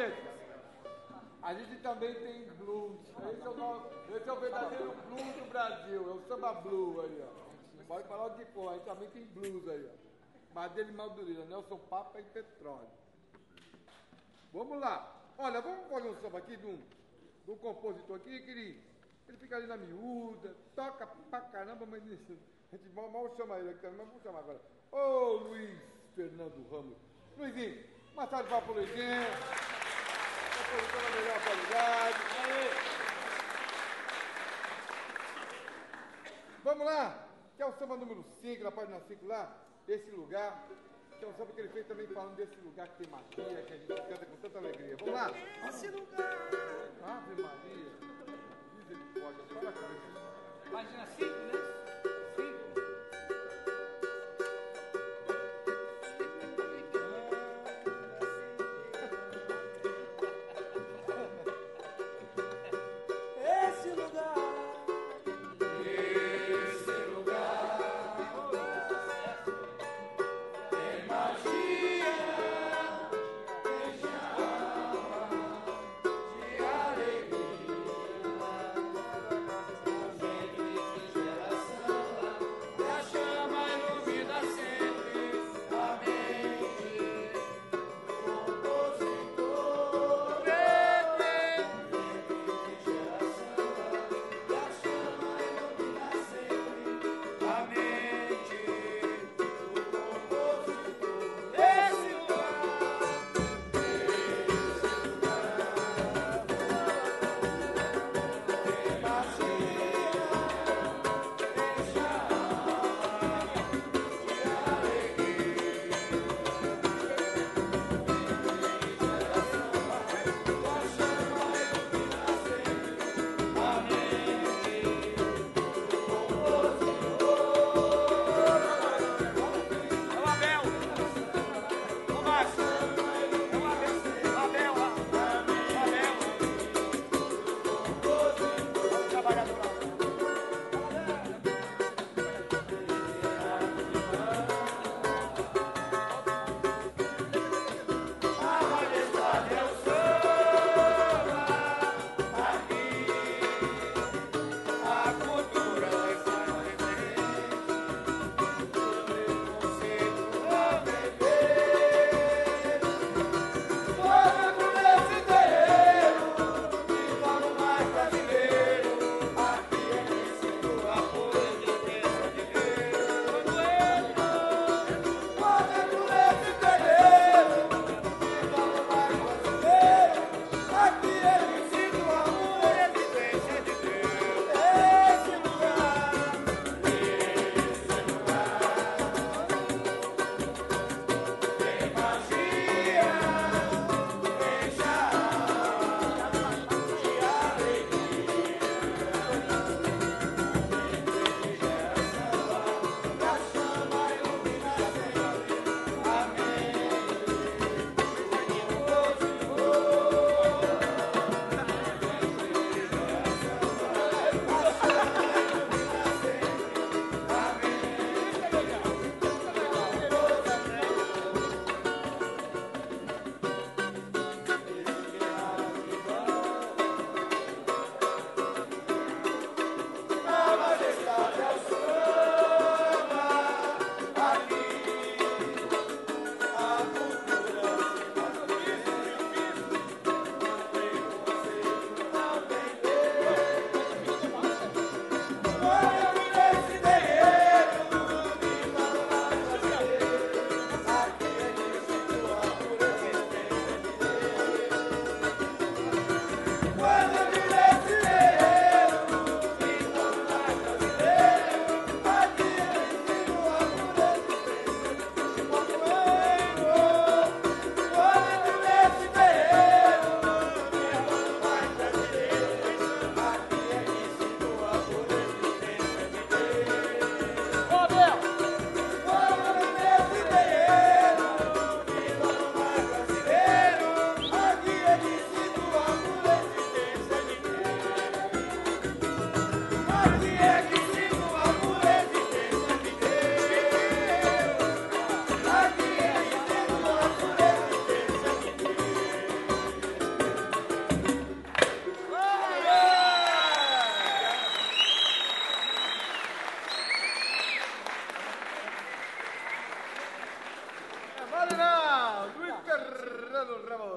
gente, a gente também tem blues. Esse é o verdadeiro blues do Brasil. É o samba blues aí, ó. Pode falar o que for, a gente também tem blues aí, ó. Madeira e Madureira, Nelson Papa e Petróleo. Vamos lá. Olha, vamos fazer um samba aqui de um compositor aqui, que ele fica ali na miúda, toca pra caramba, mas a gente mal chama ele aqui também, mas vamos chamar agora. Ô, Luiz Fernando Ramos. Luizinho, uma salva de palmas pro Luizinho. Compositor da melhor qualidade. Vamos lá, que é o samba número 5, na página 5 lá, desse lugar, que é um samba que ele fez também falando desse lugar que tem magia, que a gente canta com tanta alegria. Vamos lá? Esse lugar. Ave Maria. Misericórdia, fala com isso. Página 5, né? 5. Esse lugar. Geração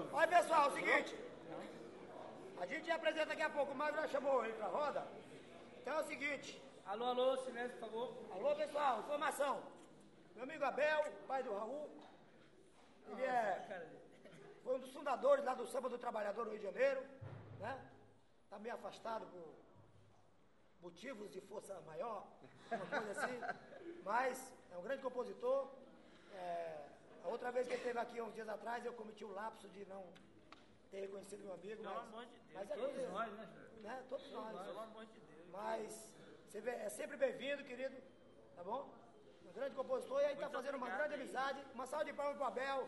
Olha, pessoal, é o seguinte. A gente apresenta daqui a pouco. O Magro já chamou ele pra roda. Então é o seguinte. Alô, alô, silêncio, por favor. Alô, pessoal, informação. Meu amigo Abel, pai do Raul. Ele foi um dos fundadores lá do Samba do Trabalhador no Rio de Janeiro, né? Tá meio afastado por motivos de força maior, uma coisa assim. Mas é um grande compositor. A outra vez que ele esteve aqui, uns dias atrás, eu cometi o lapso de não ter reconhecido meu amigo. Pelo amor de Deus. Mas Todos nós, né? Todos nós. Pelo amor de Deus. Mas você vê, é sempre bem-vindo, querido. Tá bom? Um grande compositor e aí tá fazendo uma grande amizade. Uma salva de palmas pro Abel.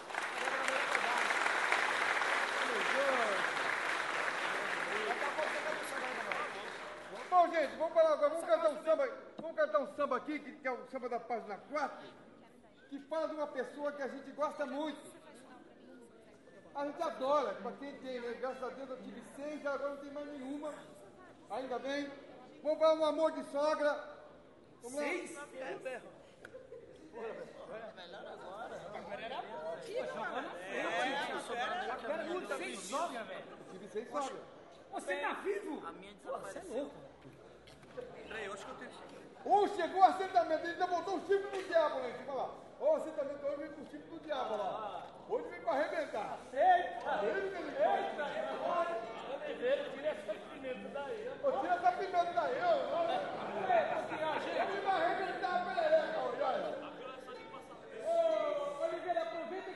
Daqui a pouco você vai no samba aí também. Bom, gente, vamos falar agora. Vamos cantar um samba aqui, que é o samba da página 4, que fala de uma pessoa que a gente gosta muito. A gente adora, para quem tem, né? Graças a Deus eu tive 6, agora não tem mais nenhuma. Ainda bem. Vamos falar um amor de sogra. Vamos lá. 6? Agora não tem sogra, velho. Tive 6 sogras. Você tá vivo? A minha Pô, você é louco. Peraí, eu acho que eu tenho. Chegou o assentamento, ele ainda botou o chifre do diabo lá em cima lá. O assentamento hoje vem com o chifre do diabo lá. Hoje vem pra arrebentar. Eita! Eita! Oliveira, tira essa pimenta daí. Tira essa pimenta daí, ele vai arrebentar a perereca, olha. Oliveira, aproveita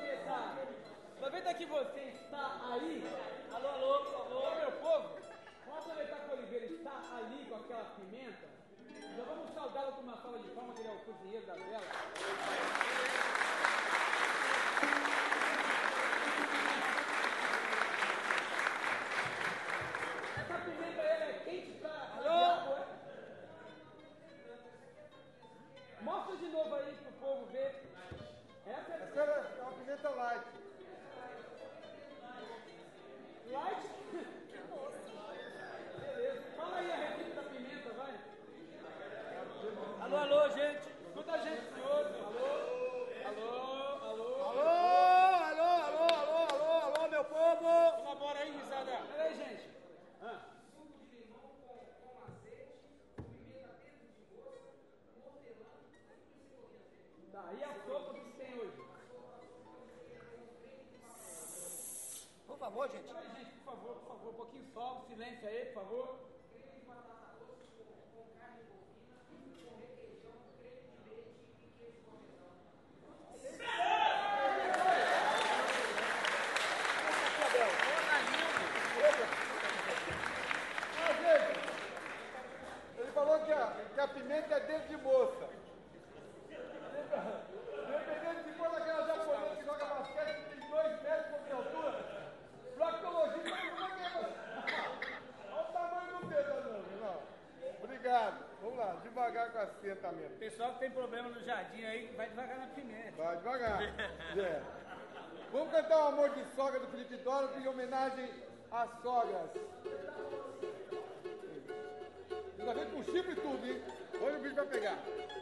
que você está aí. Alô, alô, por favor. Meu povo, vamos aproveitar que o Oliveira está ali com aquela pimenta. Já vamos saudá-lo com uma salva de palmas, que ele é o cozinheiro da vela. Essa pimenta aí é quente pra diabo, é? Mostra de novo aí pro povo ver. Essa Essa é uma pimenta light. light? Beleza. Fala aí a receita da pimenta, vai. Alô, alô, gente. Escuta a gente, senhor. Alô. Alô, meu povo. Colabora aí, risada. Pera aí, gente. Tá, e a sopa que tem hoje? Por favor, gente. Pera aí, gente, por favor, um pouquinho só, silêncio aí, por favor. Ele falou que a pimenta é dedo de moça. Dependendo de quando aquela japonesa que joga basquete tem 2 metros de altura, proctologista não vai ver. Olha o tamanho do dedo, não. Obrigado. Vamos lá, devagar com o assentamento. Pessoal que tem problema no jardim aí, vai devagar na pimenta. Vai devagar. Vamos cantar o Amor de Sogra do Felipe Doro em homenagem às sogras. Ainda vem com chifre e tudo, hein? Hoje o bicho vai pegar.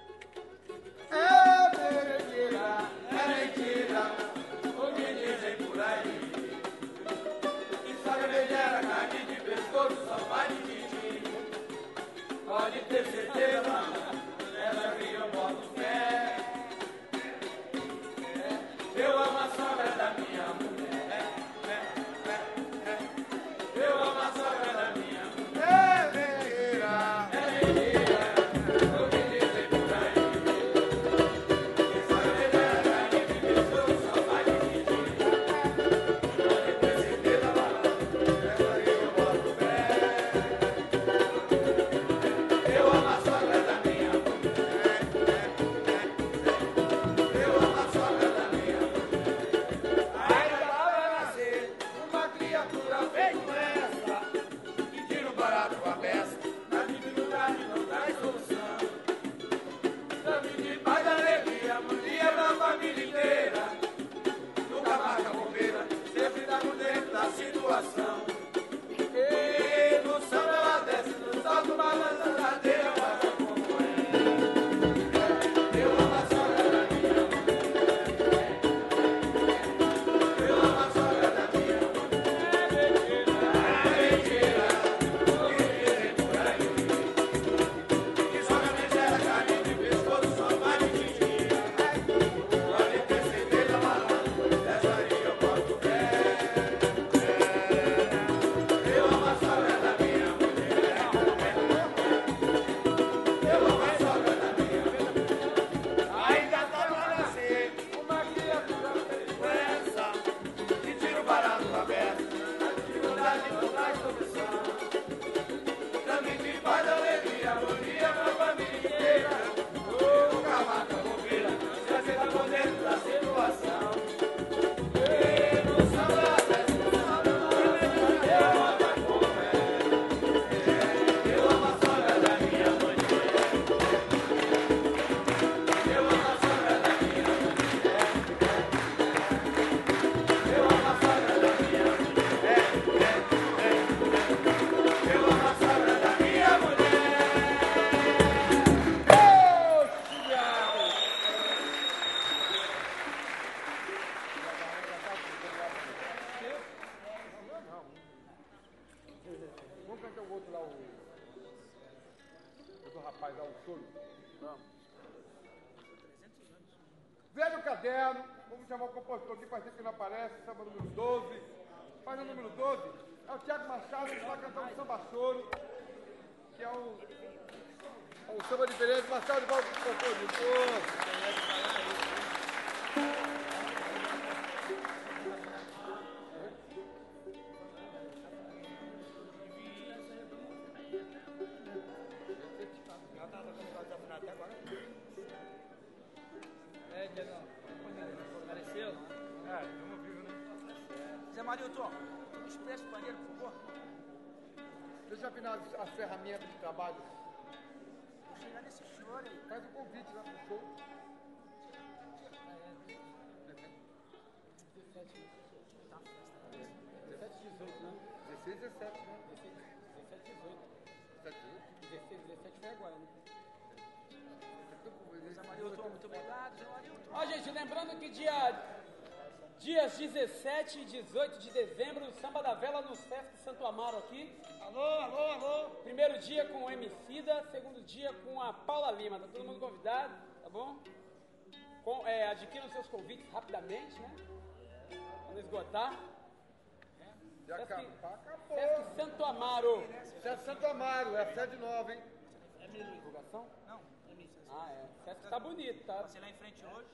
É mentira, o que dizem por aí. Que sogra velhera, carne de pescoço, só vai de mim. Pode ter certeza, essa que eu boto fé. Eu amo a sogra da minha mulher. Eu amo a sogra da minha mulher. É mentira, o que dizem por aí. Que sogra velhera, carne de pescoço, só vai aberto, a dificuldade não traz solução. Também de paz, alegria, harmonia pra família inteira. Ô, cavaca, bobeira, já cê tá por dentro da situação. No samba, desce no salão, eu amo a como é. Eu amo a sogra da minha mulher. Eu amo a sogra da minha mulher. Eu amo a sogra da minha mulher. Eu amo a sogra da minha mulher. Vamos cantar o outro lá, o do rapaz lá, o Soro. Vamos. Velho Caderno, vamos chamar o compositor aqui, faz tempo que não aparece, samba número 12. Faz o número 12, é o Tiago Machado, que vai cantar um samba choro, que é um samba diferente. Machado de volta pro compositor. Apareceu? Zé Marilton, me expressa o banheiro, por favor. Deixa eu afinar as ferramentas de trabalho. Vou chegar nesse choro aí. Faz um convite lá pro show. 16, 17, né? 17 foi agora, né? Zé Marilton, muito obrigado, Zé Marilton. Ó, gente, lembrando que dias 17 e 18 de dezembro, o Samba da Vela no Sesc Santo Amaro aqui. Alô. Primeiro dia com o Emicida, segundo dia com a Paula Lima. Tá todo mundo convidado, tá bom? Adquiram seus convites rapidamente, né? Pra não esgotar. Já acabou. Sesc Santo Amaro. Sesc Santo Amaro, é a sede nova, hein? Divulgação? Não, é missa. Ah, é. Sesc tá bonito, tá? Passei lá em frente hoje.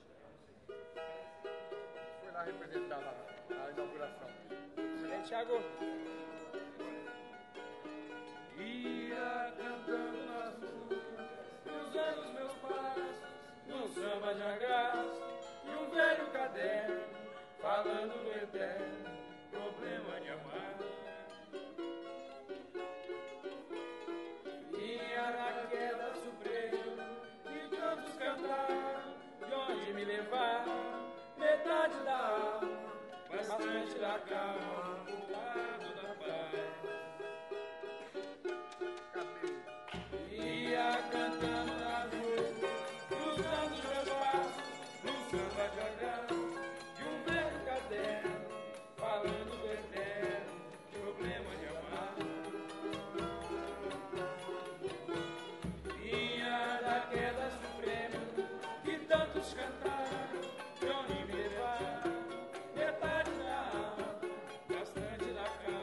Foi lá representar a inauguração. E aí, Thiago? Ia cantando nas ruas, cruzando os meus passos, num samba de agraço, e um velho caderno, falando do eterno, problema de amar. Ia na queda suprema, e tantos cantar, de onde me levar, metade da alma, bastante da calma, o lado da paz. Ia cantando nas ruas, cruzando os meus passos, num samba de agraço, e um velho caderno, falando do eterno, problema de amar. Vinha da queda suprema, que tantos cantaram, de onde me levar, metade da alma, bastante da calma.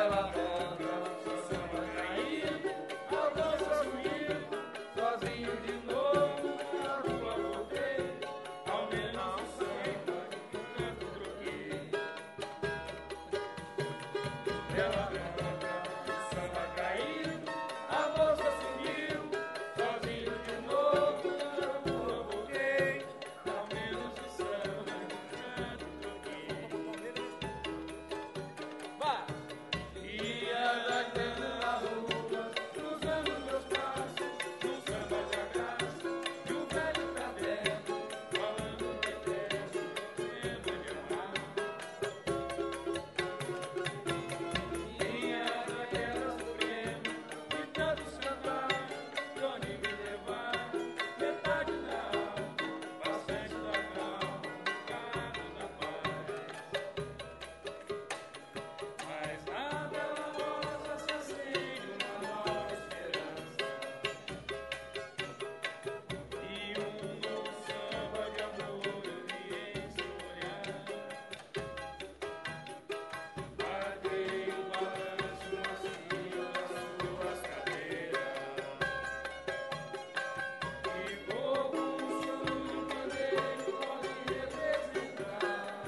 Ela volta, seu samba caído, a moça sumiu, sozinho de novo, na rua voltei, ao menos o samba, no canto troquei. Ela volta, o samba caído, a moça sumiu, sozinho de novo, na rua voltei, ao menos o samba, no canto troquei. Vai! Ia daquela na rua, cruzando meus passos, no samba de abraço, e o velho caderno, falando de verso, tema de amar. Ia daquela suprema, e tantos cantar, de onde me levar, metade da alma, bastante da calma, bocado da paz. Mas na bela rosa se acende uma nova esperança e um novo samba de amor eu vi em seu olhar. Guardei o balanço macio das suas cadeiras e como seu pandeiro pode representar.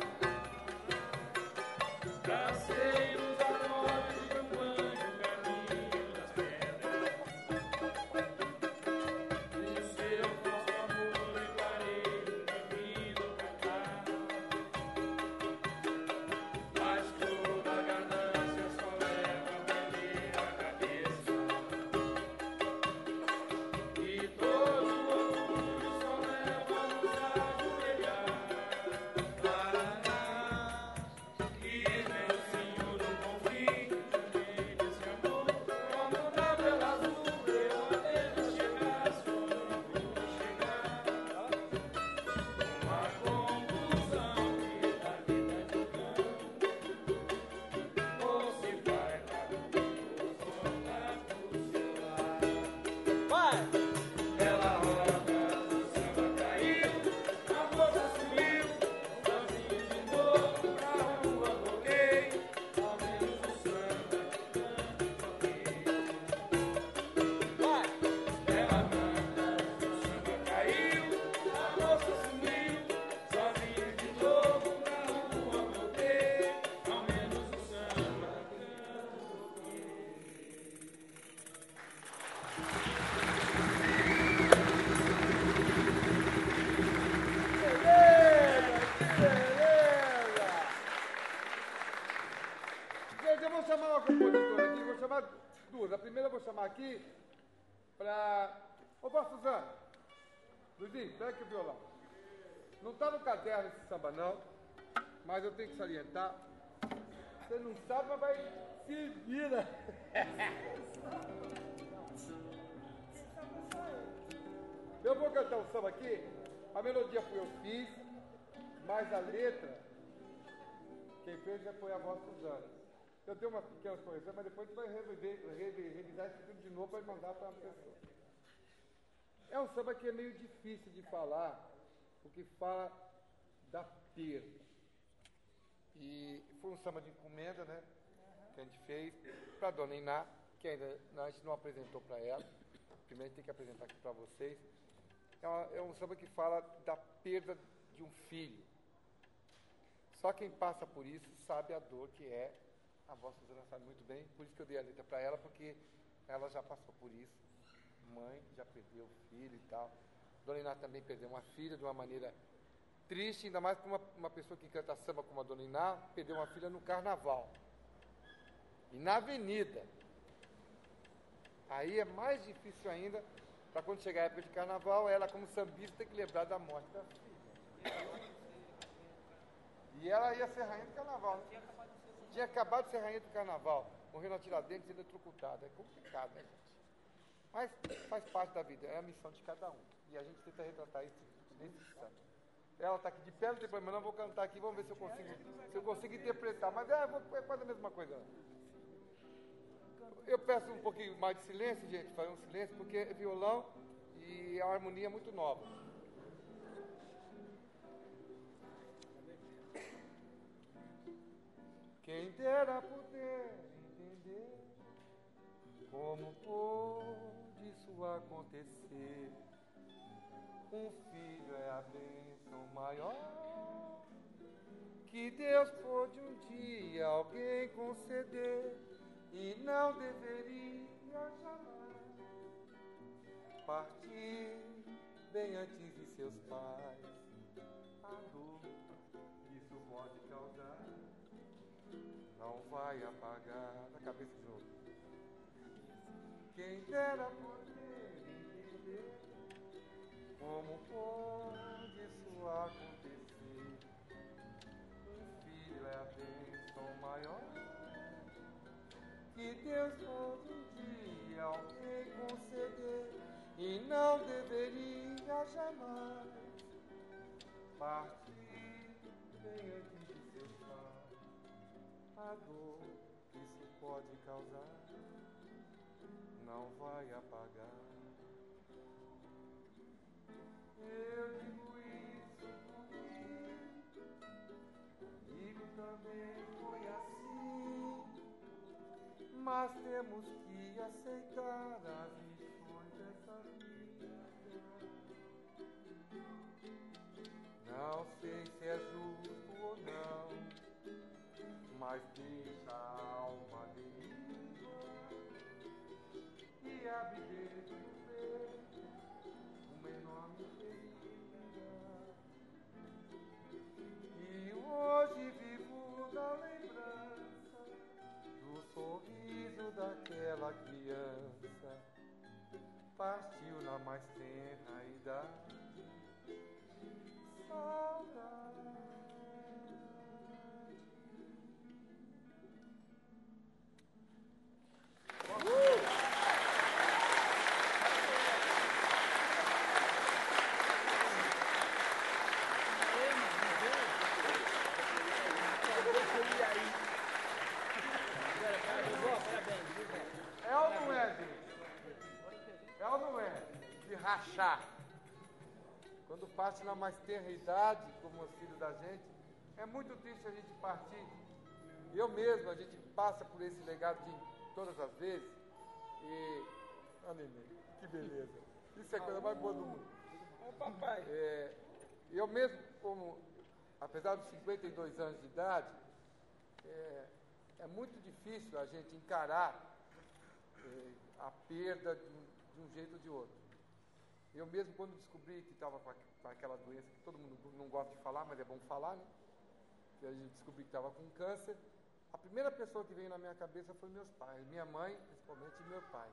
Tracei os acordes de um anjo caminho das pedras. O seu falso amor e parei divino cantar. Mas toda a ganância só leva a perder a cabeça. E todo o orgulho só leva a nos ajoelhar. E meu senhor não confie nesse amor, como na bela azul eu apenas chegar, só não vou chegar. Uma conclusão que da vida de cão, ou se vai para o mundo, ou voltar pro seu lar. Vai! Ela roda, o samba caiu, a moça sumiu, sozinho de novo pra rua voltei, ao menos o samba de canto toquei. Vai! Ela manda, o samba caiu, a moça sumiu, sozinho de novo pra rua voltei, ao menos o samba de canto toquei. Gente, eu vou chamar uma compositora aqui, vou chamar duas. A primeira eu vou chamar aqui pra... Opa, Suzana. Luizinho, pega aqui o violão. Não tá no caderno esse samba, não, mas eu tenho que salientar. Você não sabe, mas vai se vira. Eu vou cantar um samba aqui, a melodia fui eu que fiz, mas a letra, quem fez já foi a voz Suzana. Eu tenho umas pequenas correções, mas depois a gente vai revisar isso tudo de novo para mandar para uma pessoa. É um samba que é meio difícil de falar, porque fala da perda. E foi um samba de encomenda, né? Que a gente fez para a dona Iná, que ainda a gente não apresentou para ela. Primeiro a gente tem que apresentar aqui para vocês. É um samba que fala da perda de um filho. Só quem passa por isso sabe a dor que é. A vossa Suzana sabe muito bem, por isso que eu dei a letra para ela, porque ela já passou por isso. Mãe, já perdeu o filho e tal. Dona Iná também perdeu uma filha de uma maneira triste, ainda mais para uma pessoa que canta samba como a Dona Iná, perdeu uma filha no carnaval. E na avenida. Aí é mais difícil ainda, para quando chegar a época de carnaval, ela como sambista tem que lembrar da morte da filha. E ela ia ser rainha do carnaval, né? Tinha acabado de ser rainha do carnaval, morreu na Tiradentes e eletrocutada. É complicado, né, gente? Mas faz parte da vida, é a missão de cada um. E a gente tenta retratar isso nesse samba. Ela está aqui de pé, não tem problema, não vou cantar aqui, vamos ver se eu consigo interpretar. Mas é quase a mesma coisa. Eu peço um pouquinho mais de silêncio, gente, fazer um silêncio, porque é violão e a harmonia é muito nova. Quem dera poder Como pôde isso acontecer? Um filho é a bênção maior que Deus pôde um dia alguém conceder e não deveria jamais partir bem antes de seus pais. A dor que isso pode causar não vai apagar a cabeça junto. Quem dera poder entender como pode isso acontecer. Um filho é a bênção maior que Deus pode um dia alguém conceder e não deveria jamais partir bem antes de seus pais. A dor que isso pode causar não vai apagar. Eu digo isso porque comigo também foi assim, mas temos que aceitar as lições dessa vida. Não sei se é justo ou não, mas deixa a alma livre e abre dentro do peito uma enorme ferida. E hoje vivo na lembrança do sorriso daquela criança. Partiu na mais tenra idade. Saudade. É ou não é, gente? É ou não é? De rachar. Quando parte na mais tenra idade, como os filhos da gente, é muito triste a gente partir. Eu mesmo, a gente passa por esse legado de todas as vezes. E. Ah, neném, que beleza. Isso é a coisa mais boa do mundo. Ô, papai. Eu mesmo, como, apesar dos 52 anos de idade, é muito difícil a gente encarar a perda de um jeito ou de outro. Eu mesmo, quando descobri que estava com aquela doença que todo mundo não gosta de falar, mas é bom falar, né? Que a gente descobriu que estava com câncer, a primeira pessoa que veio na minha cabeça foi meus pais, minha mãe, principalmente, e meu pai.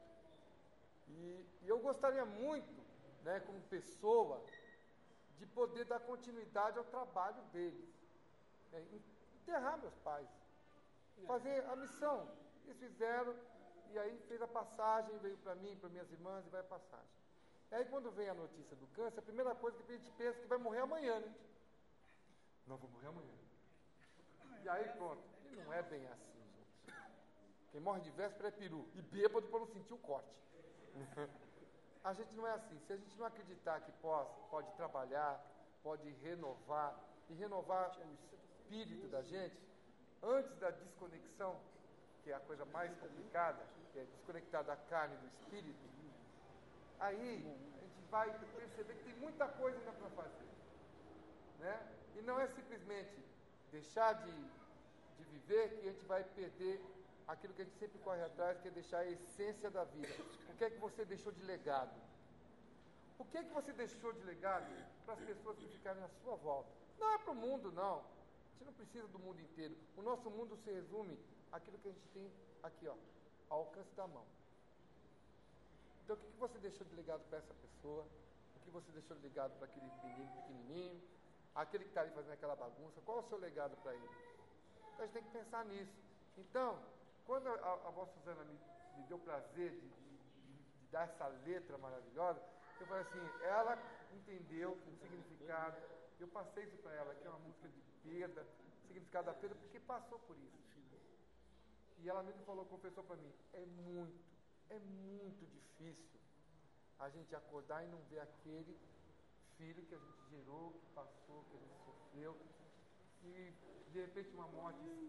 E eu gostaria muito, né, como pessoa, de poder dar continuidade ao trabalho deles. Enterrar meus pais. Fazer a missão. Eles fizeram, e aí fez a passagem, veio para mim, para minhas irmãs, e vai a passagem. E aí quando vem a notícia do câncer, a primeira coisa que a gente pensa é que vai morrer amanhã, né? Não, vou morrer amanhã. E aí pronto. E não é bem assim, gente. Quem morre de véspera é peru. E bêbado para não sentir o corte. A gente não é assim. Se a gente não acreditar que pode trabalhar, pode renovar, e renovar o espírito da gente, antes da desconexão, que é a coisa mais complicada, que é desconectar da carne e do espírito, aí a gente vai perceber que tem muita coisa ainda para fazer. Né? E não é simplesmente deixar de viver que a gente vai perder aquilo que a gente sempre corre atrás, que é deixar a essência da vida. O que é que você deixou de legado? O que é que você deixou de legado para as pessoas que ficarem à sua volta? Não é para o mundo, não. A gente não precisa do mundo inteiro. O nosso mundo se resume àquilo que a gente tem aqui, ó, ao alcance da mão. Então, o que você deixou de legado para essa pessoa? O que você deixou de legado para aquele menino pequenininho? Aquele que está ali fazendo aquela bagunça? Qual é o seu legado para ele? Então, a gente tem que pensar nisso. Então, quando a vó Suzana me deu o prazer de dar essa letra maravilhosa, eu falei assim, ela entendeu o significado, eu passei isso para ela, que é uma música de perda, o significado da perda, porque passou por isso. E ela mesmo confessou para mim, é muito difícil a gente acordar e não ver aquele filho que a gente gerou, que passou, que a gente sofreu, e de repente uma morte estúpida,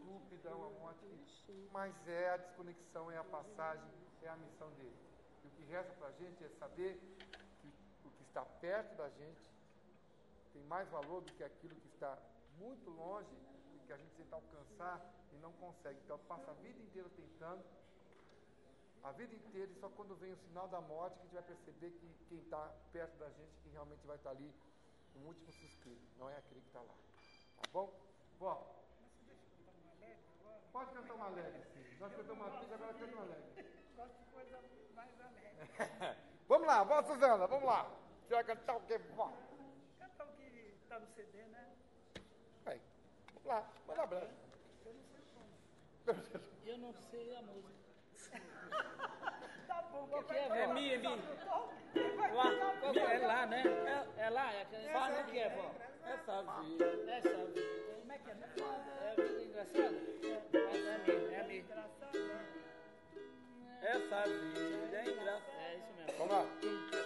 solidão, a morte, mas é a desconexão, é a passagem, é a missão dele. E o que resta para a gente é saber que o que está perto da gente tem mais valor do que aquilo que está muito longe e que a gente tenta alcançar e não consegue. Então passa a vida inteira tentando, a vida inteira, e só quando vem o sinal da morte que a gente vai perceber que quem está perto da gente, que realmente vai estar ali, no último suspiro, não é aquele que está lá. Tá bom? Bom, pode cantar uma alegre, sim. Nós cantamos uma triste, agora canta uma alegre. Gosto de coisa mais alegre. Vamos lá, vamos, Suzana, vamos lá. Você vai cantar o quê? Vamos. Cantar o que está no CD, né? Vai, vamos lá, manda breve. Eu não sei a música. Tá bom, Qual que é, É vó? mi, é mi. Lá, é lá, né? É lá, é aquele. Fala o que é, vó? Essa vida. Essa. Como é que é? É vida engraçada? É a mi. Essa vida é engraçada. É isso mesmo. Vamos lá.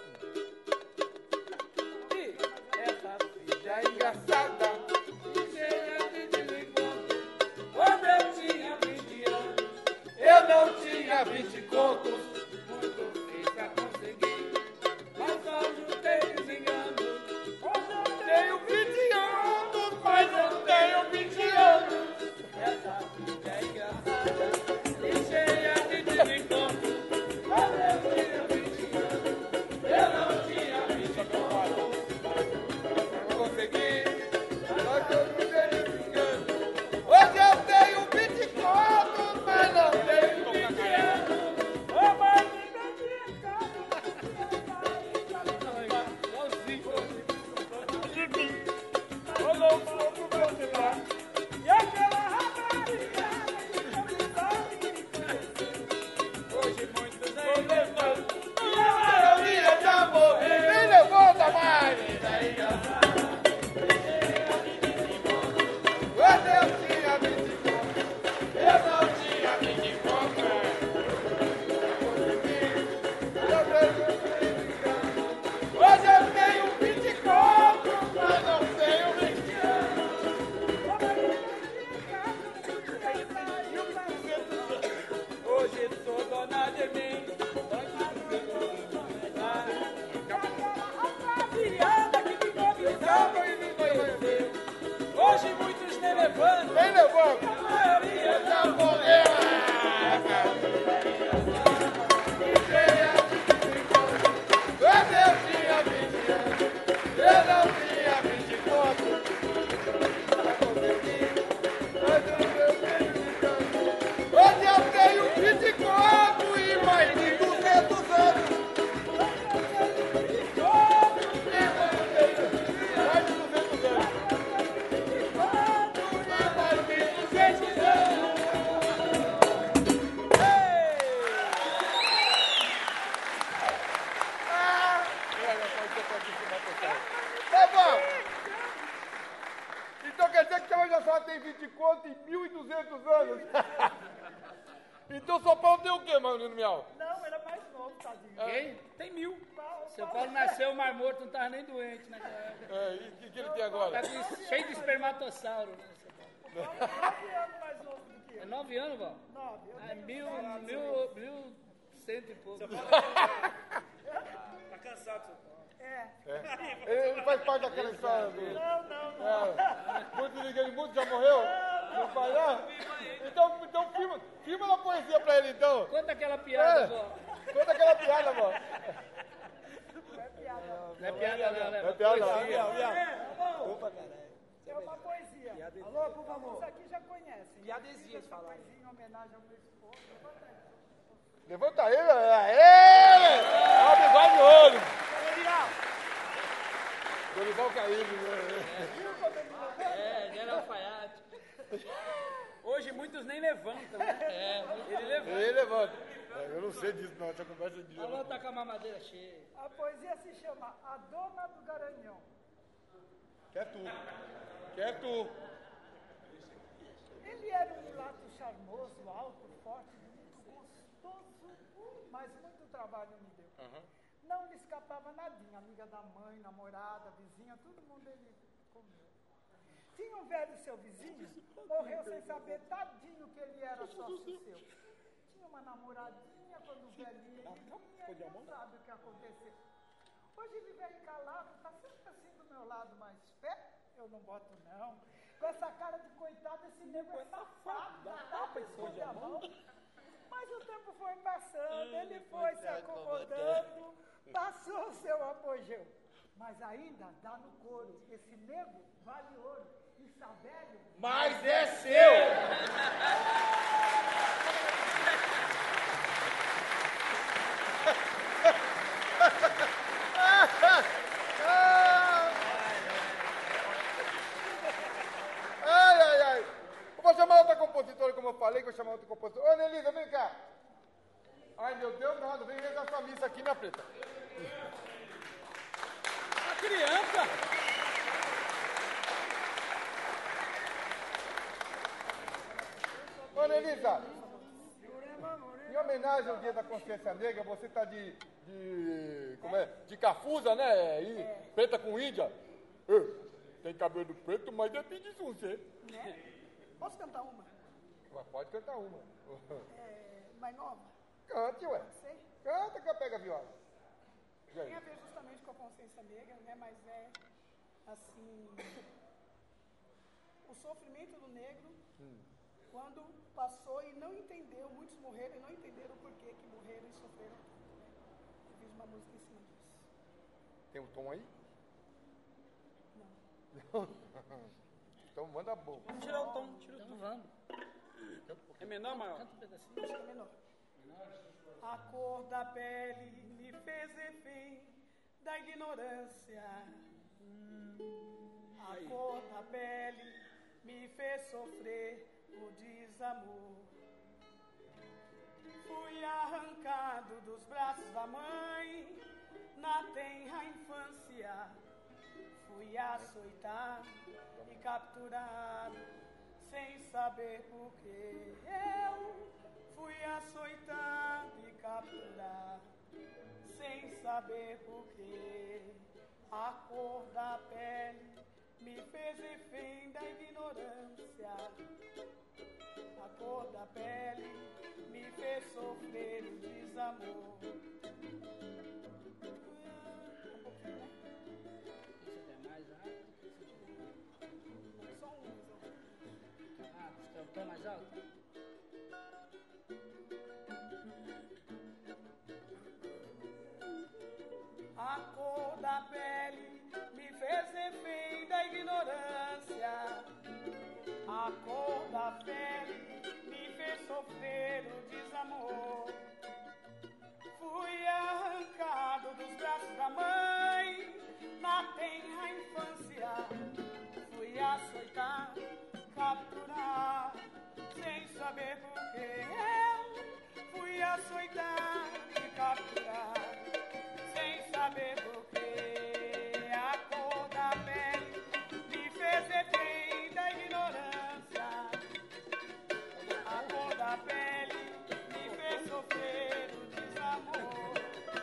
Essa vida É engraçada. cheia de desencontro. Quando eu tinha 20 anos, eu não tinha 20 contos. Muito fiz pra conseguir, mas só juntei desenganos. Hoje eu tenho 20 anos, mas eu tenho 20 anos. Essa vida é engraçada e cheia de desencontro. Quando eu tinha 20 anos, eu não tinha 20 contos. Não consegui. Mas eu não tenho engano. Hoje eu tenho 24, mas não tenho 20 anos. Ô, mãe, e aquela rapaziada que hoje muitos aí levando e a maioria já morreu. Nem levanta mais. Hoje eu tinha 24. Eu não tinha 20 contos. Hoje eu tenho 20 contos, mas não tenho 20 anos. Hoje sou dona de mim. Rapaziada que me convidava e me conheceu. Hoje muitos nem levantam. Nem levanta. A maioria já morreu. Hoje eu tinha 20 anos. Eu não tinha 20 contos. Não consegui. Hoje eu tenho 20 contos e mais de 200 anos. Mais de 200 anos. Mais de 200 anos. Tá bom. Então quer dizer que hoje a senhora tem 20 contos e 1.200 anos. Então São Paulo tem o quê, Maurino Miau? Não, ele é mais novo, tadinho. Quem? Tem 1000. Seu Paulo nasceu mar morto, não tava nem doente naquela época. E o que ele tem agora? Tá cheio de espermatossauro, né, seu Paulo? 9 anos mais novo do que É eu. 9 anos, vó? 9. Eu É tenho 1100 e pouco. Tá cansado, seu Paulo. Ele faz parte daquela história do... Não. Muito ninguém, muito já morreu? Não faz não? Então filma uma poesia pra ele então. Conta aquela piada, vó. Conta aquela piada, amor. Não é piada. Não é piada, não, né? Não é piada, não. Poesia. É uma poesia. Alô, por favor. Isso aqui já conhecem. Piadezinha, essa poesia em homenagem ao meu esposo. Levanta aí. Levanta ele, ele! Ó, bigode de ouro. Dorival Caído. É, ele era alfaiate. Hoje muitos nem levantam, né? Ele levanta. Ele levanta. Eu não sei disso, não. Essa conversa de Alô, tá com a mamadeira cheia. A poesia se chama A Dona do Garanhão. Quer tu. Quer tu. Ele era um mulato charmoso, alto, forte, muito gostoso, mas muito trabalho me deu. Não lhe escapava nadinha, amiga da mãe, namorada, vizinha, todo mundo ele comeu. Tinha um velho seu vizinho, morreu sem saber, tadinho, que ele era sócio seu. Tinha uma namoradinha quando o velhinho ele não sabe o que aconteceu. Hoje ele vem calado, está sempre assim do meu lado, mas fé, eu não boto não. Com essa cara de coitado, esse nego é safado, esconde a mão. Mas o tempo foi passando, ele foi se acomodando, passou o seu apogeu. Mas ainda dá no couro, esse nego vale ouro, e Sabélio... Mas é seu! Ai. Eu vou chamar outra compositora, como eu falei, que eu vou chamar outra compositora. Ô, Nelisa, vem cá. Ai, meu Deus, nada. Vem rezar sua missa aqui, minha preta. A criança! Ô, Nelisa, em homenagem ao Dia da Consciência Negra, você tá de cafusa, né? Aí, preta com índia. Tem cabelo preto, mas é de você. Né? Posso cantar uma? Mas pode cantar uma. Mais nova? Cante, ué. Sei. Canta que eu pego a viola. E aí? Tem a ver justamente com a consciência negra, né? Mas é, assim, o sofrimento do negro, quando passou e não entendeu, muitos morreram e não entenderam o porquê que morreram e sofreram tanto, né? Eu fiz uma música em cima disso. Tem um tom aí? Não. Então manda bom. Vamos tirar o tom, tira o tom. Vamos. É menor ou maior? Canta um pedacinho. Música menor. A cor da pele me fez refém da ignorância. A cor da pele me fez sofrer o desamor. Fui arrancado dos braços da mãe na tenra infância. Fui açoitado e capturado sem saber porquê. Eu fui açoitado e capturado sem saber porquê. A cor da pele me fez refém da ignorância. A cor da pele me fez sofrer o desamor. Isso é mais alto. Só um, Ah, você tem um tom mais alto? a cor da pele me fez refém da ignorância. A cor da pele me fez sofrer o desamor. Fui arrancado dos braços da mãe na tenra infância. Fui açoitado, capturado, sem saber porquê. Eu fui açoitado e capturado sem saber porquê. A cor da pele me fez refém da ignorância. A cor da pele me fez sofrer o desamor.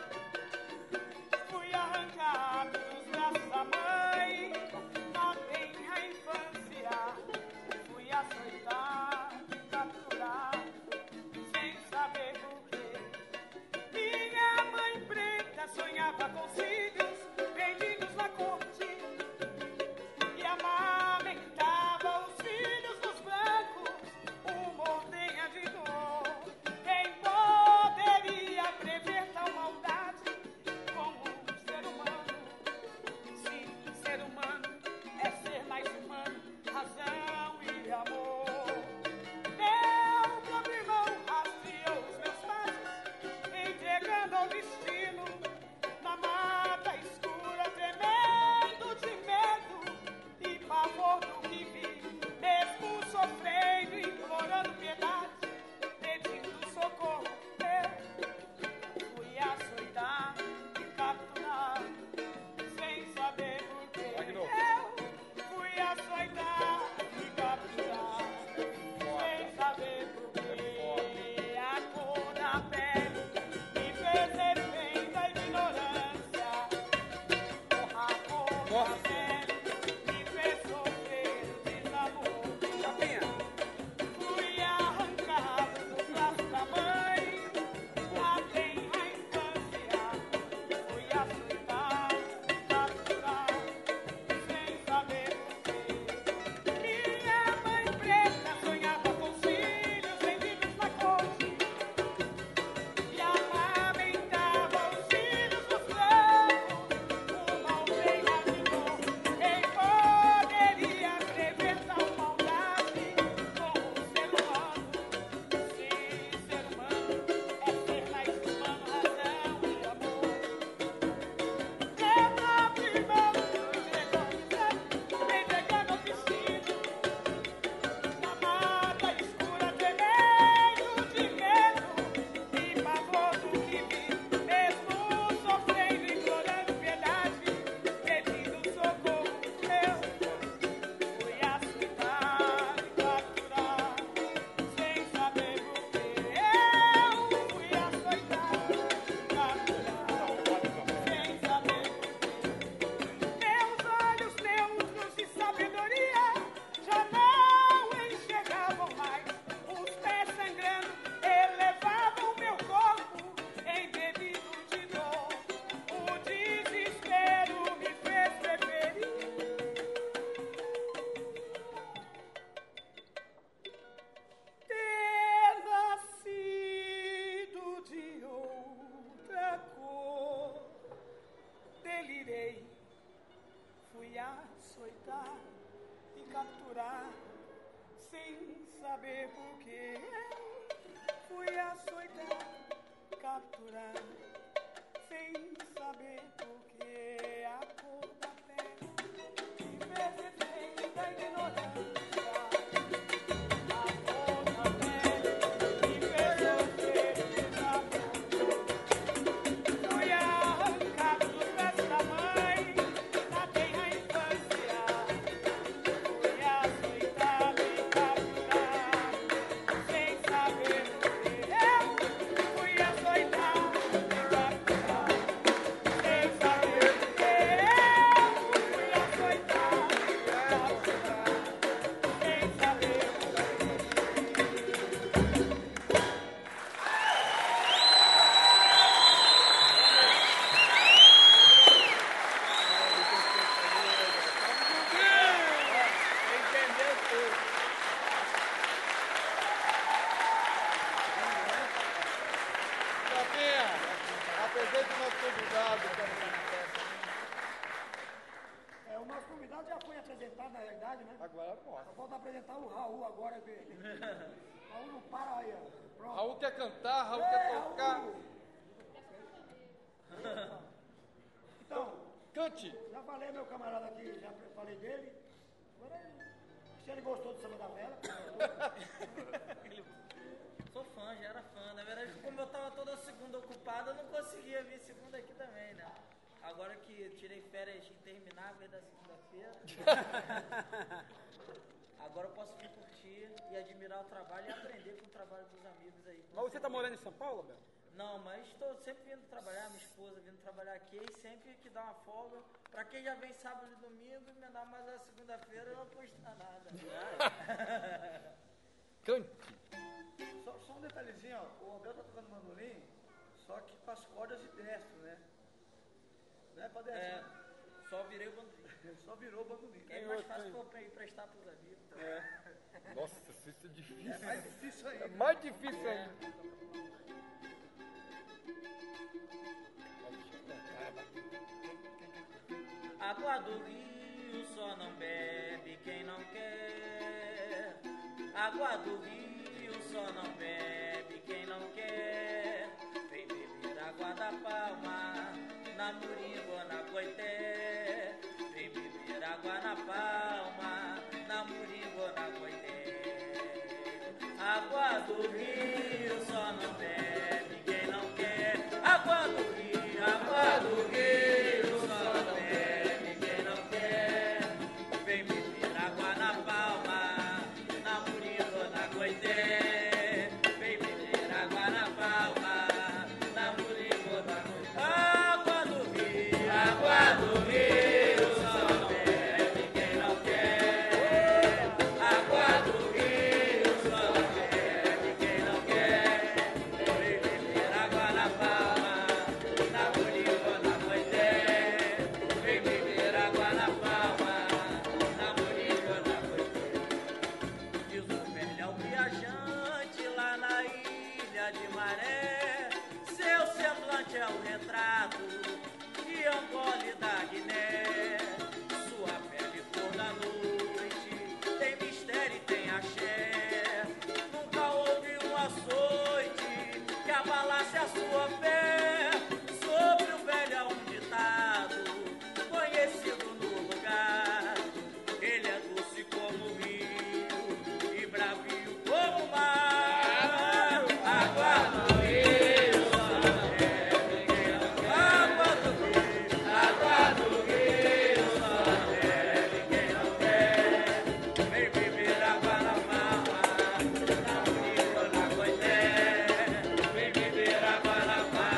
Fui arrancado dos braços da mãe na tenra infância. Fui açoitado, capturado, sem saber porquê. capturar, sem saber por que a cor da pele me fez refém da ignorância. A cor da pele me fez sofrer desabor. Fui arrancado dos pés da mãe, na tenra infância. Fui açoitado e capturado, sem saber por que eu fui açoitado e capturado, sem saber por que eu fui açoitado e capturado, sem saber Entendeu tudo. Chapinha, apresente o nosso convidado para essa festa. O nosso convidado já foi apresentado, na realidade, né? Agora mostra. Só falta apresentar o Raul agora. Raul não para aí, ó. Pronto. Raul quer cantar, Raul quer tocar. Raul. Então, Cante. já falei, meu camarada aqui, já falei dele. Agora, se ele gostou do Samba da Vela. Sou fã, já era fã. Na verdade, como eu tava toda segunda ocupada, eu não conseguia vir segunda aqui também, né? Agora que tirei férias intermináveis da segunda-feira, agora eu posso vir curtir e admirar o trabalho e aprender com o trabalho dos amigos aí. Mas você tá morando em São Paulo, Bel? Não, mas estou sempre vindo trabalhar, minha esposa vindo trabalhar aqui, e sempre que dá uma folga, pra quem já vem sábado e domingo, me dá mais a segunda-feira, eu não custa nada. Cante. Só um detalhezinho, ó. O Abel tá tocando mandolim, só que com as cordas de destro, né? Não é pra destro, É, né? só virei o bandolim. Só virou o bandolim. É mais fácil pra eu emprestar pros amigos. Então. Nossa, isso é difícil. É mais difícil É ainda. mais difícil ainda. Água do rio só não bebe quem não quer. Água do rio só não bebe quem não quer. Vem beber água da Palma, na Murimba, na Coité. Vem beber água na Palma, na Murimba, na Coité. Água do rio só não bebe quem não quer. Água do rio, água do rio só não bebe quem não quer. Vem beber água na Palma, na Murimba, na Coité. Vem beber água na Palma, na Murimba, na Coité. Água do rio só não bebe quem não quer. Água do rio só não bebe quem não quer. Vem beber água na Palma, na Murimba, na Coité. Vem beber água na Palma, na Murimba, na Coité. Diz o velho ao viajante lá na ilha de Maré, seu semblante é o retrato de Angola e da Guiné. Sua pele cor da noite tem mistério e tem axé. Nunca houve um açoite que abalasse a sua fé. Sobre o velho há um ditado conhecido no lugar. Ele é doce como o rio e bravio como o mar. Água do rio só não bebe quem não quer. Água do rio só não bebe quem não quer. Vem beber água na Palma, na Murimba, na Coité. Vem beber água na Palma,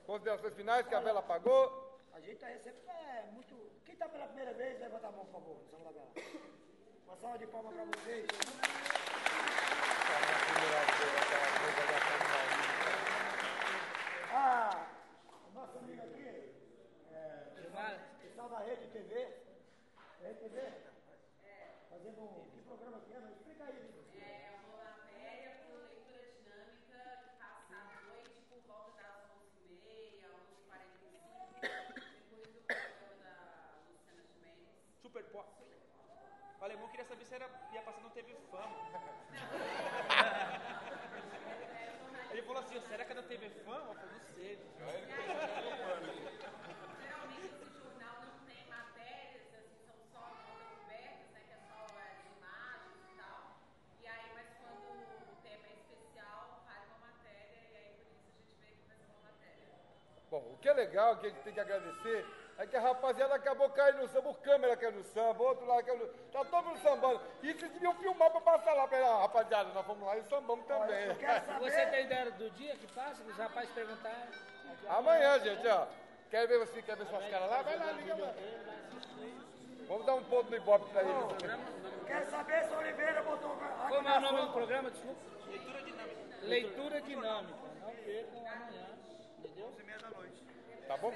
Considerações finais, que a vela apagou. A gente está recebendo, muito... Quem está pela primeira vez, levanta a mão, por favor, no Samba da Vela. Uma salva de palmas para vocês. A nossa amiga aqui, pessoal da Rede TV, fazendo que programa que é? Mas explica aí. É uma matéria por leitura dinâmica que passa à noite por volta das 11h30, 11h45, depois do programa da Luciana Gimenez. Super pop. O alemão queria saber se ia passar no TV Fama. Ele falou assim, será que é da TV Fama? Eu falei, não sei. Geralmente esse jornal não tem matérias, assim, são só notas cobertas, né, que é só de imagens e tal. E aí, mas quando o tema é especial, faz uma matéria e aí por isso a gente vê que vai ser uma matéria. Bom, o que é legal, que a gente tem que agradecer, é que a rapaziada acabou caindo no samba, o câmera caiu no samba, o outro lá caiu no... Tá todo mundo sambando. E vocês deviam filmar pra passar lá pra ela, rapaziada, nós vamos lá e sambamos também. Eu quero saber... Você tem ideia do dia que passa? Os rapazes perguntaram. Amanhã, gente, ó. Quer ver suas caras lá? Vai lá, liga lá. Vamos dar um ponto no Ibope pra eles. Quero saber se o Oliveira botou... Como é o nome do programa? Desculpa. Leitura Dinâmica. Leitura Dinâmica. Não percam amanhã. Entendeu? 11h30 da noite. Tá bom?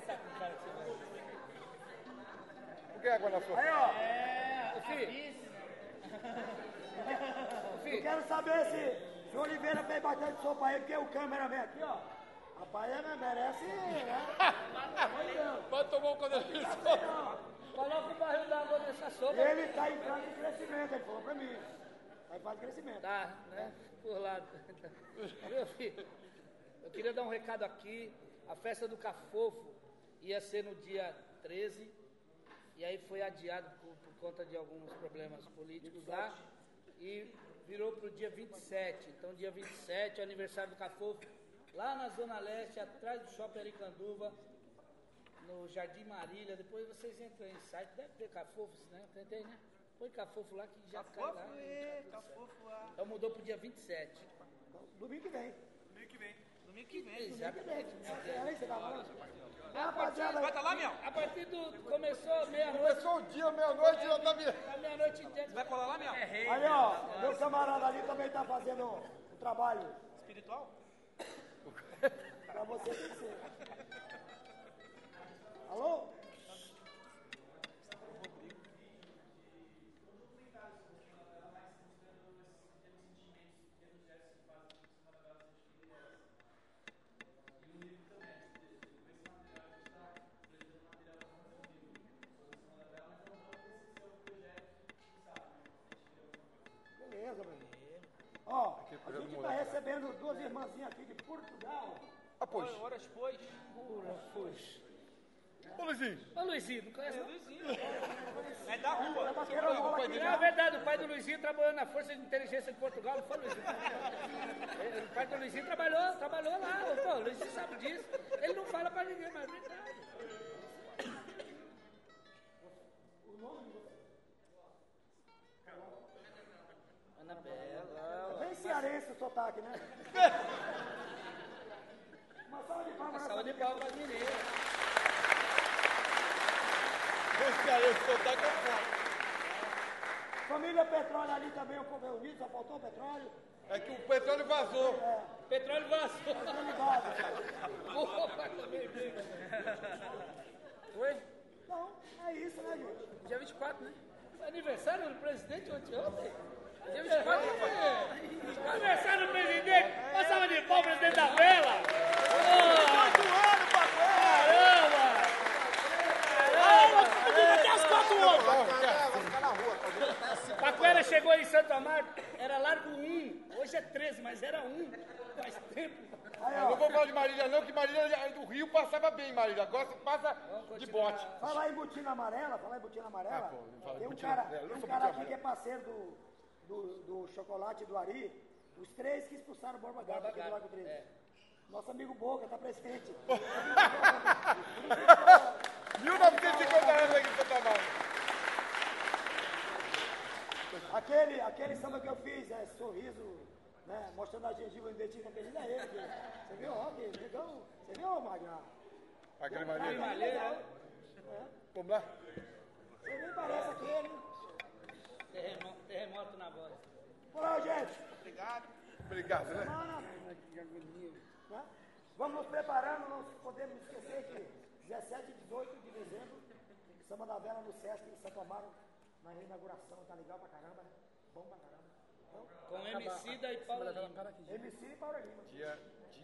Por que água na sua? Aí, ó. Ô, filho. Eu quero saber se o Oliveira fez bastante sopa aí, porque o câmera vem aqui, ó. Rapaz, ele merece, né? Pode tomar um condenado. Coloca o barril d'água nessa sopa. Ele tá em fase de crescimento, ele falou pra mim. Tá em fase de crescimento. Tá, né? Por lá. Meu filho, eu queria dar um recado aqui. A festa do Cafofo ia ser no dia 13, e aí foi adiado por conta de alguns problemas políticos lá, e virou para o dia 27. Então, dia 27, é o aniversário do Cafofo, lá na Zona Leste, atrás do Shopping Aricanduva, no Jardim Marília. Depois vocês entram em site, deve ter Cafofo, né? Tem, né? Põe Cafofo lá que já cai lá. Cafofo lá. Então mudou para o dia 27. Domingo que vem. Domingo que vem. Exatamente. É isso que você tá falando? Rapaziada, Vai estar lá, Miau? A partir do... Começou meia-noite. Começou o dia, meia-noite, já tá virando. A meia-noite em diante. Vai colar lá, Miau? ali, ó, meu camarada ali também tá fazendo um trabalho. Espiritual? Pra você tem que ser. Alô? Beleza, meu. Ó, a gente tá recebendo duas irmãzinhas aqui de Portugal. Ah, pois. Horas depois. Ô, Luizinho. Ô, Luizinho, não conhece? não? Luizinho. É da rua. É verdade, o pai do Luizinho trabalhou na Força de Inteligência de Portugal, não foi, Luizinho? O pai do Luizinho trabalhou lá. Pô, o Luizinho sabe disso. Ele não fala pra ninguém, mas é verdade. Anabela. Bem cearense o sotaque, né? Uma salva de palmas. Uma salva de palmas para as meninas. Esse aí, esse sotaque é foda. Família Petróleo ali também, o povo reunido, só faltou o petróleo. É que o petróleo vazou. Petróleo vazou. Opa, também briga. Oi? Então, é isso, né, gente? Dia 24, né? Aniversário do presidente ontem. Dia 24, né? Aniversário do presidente. Uma salva de palmas, presidente da vela. Paquera chegou em Santo Amaro, era largo 1, hoje é 13, mas era 1, faz tempo. Aí, Eu não ó, vou falar de Marília não, que Marília do Rio passava bem, Marília. Agora passa de bote. falar em botina amarela, tem um cara, aqui que é parceiro do chocolate do Ari, os três que expulsaram o Borba Gato aqui do Lago 13. Nosso amigo Boca tá presente. 1950 anos aqui em Santa Amaro. Aquele samba que eu fiz, sorriso, né, mostrando a gengiva invertida, é ele. Você viu, ó, negão? Você viu, Magna? Aquele maneiro. Malheira. Vamos lá? Você nem parece aquele. Terremoto na voz. Olá, gente. Obrigado, né? Vamos nos preparando, não podemos esquecer que 17 e 18 de dezembro, Samba da Vela no Sesc em Santo Amaro, na inauguração, tá legal pra caramba, né? Bom pra caramba. Então, Com Emicida e Paulo Lima. MC e Paulo Lima. Dia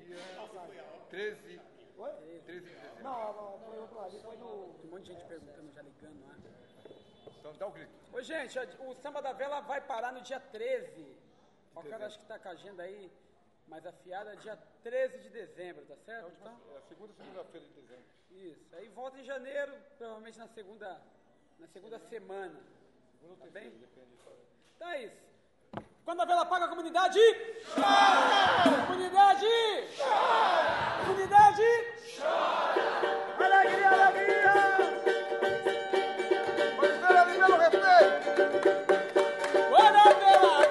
13. Oi? 13 de dezembro. Não, foi outro ali, foi no... Um monte de gente perguntando, já ligando lá. Então dá um grito. Ô, gente, o Samba da Vela vai parar no dia 13. O cara acho que tá com a agenda aí mais afiada, dia 13 de dezembro, tá certo? Então, É a segunda-feira de dezembro. isso. Aí volta em janeiro, provavelmente na segunda semana. Tá bem? Então é isso. Quando a vela apaga, a comunidade... Chora! Comunidade... Chora! Comunidade... Chora! Alegria, alegria! Vamos ver ali pelo respeito! Quando a vela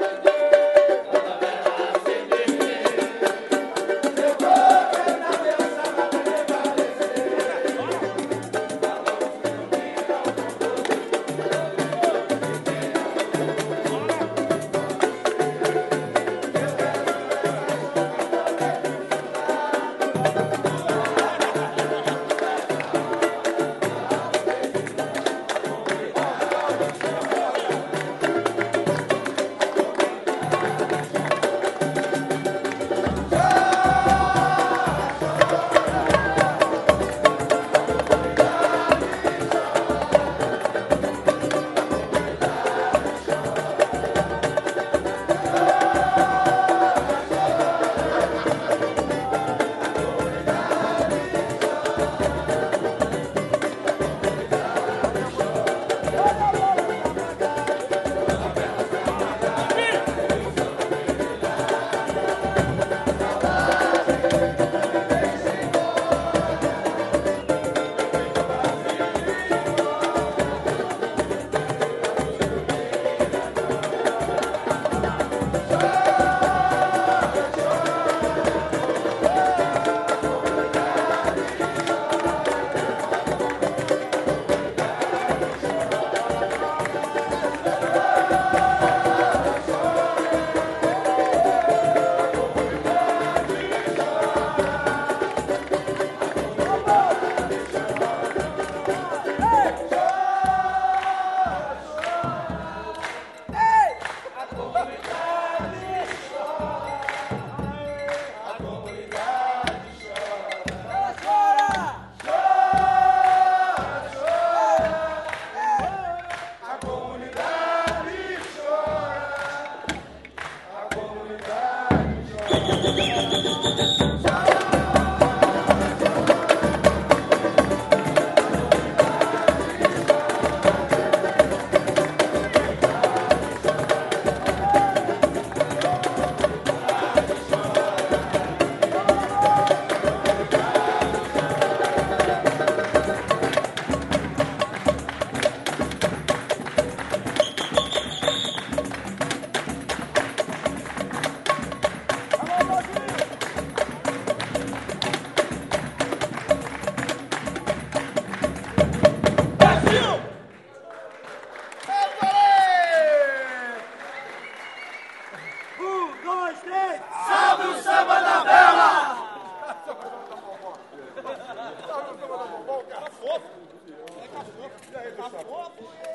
E aí, pessoal?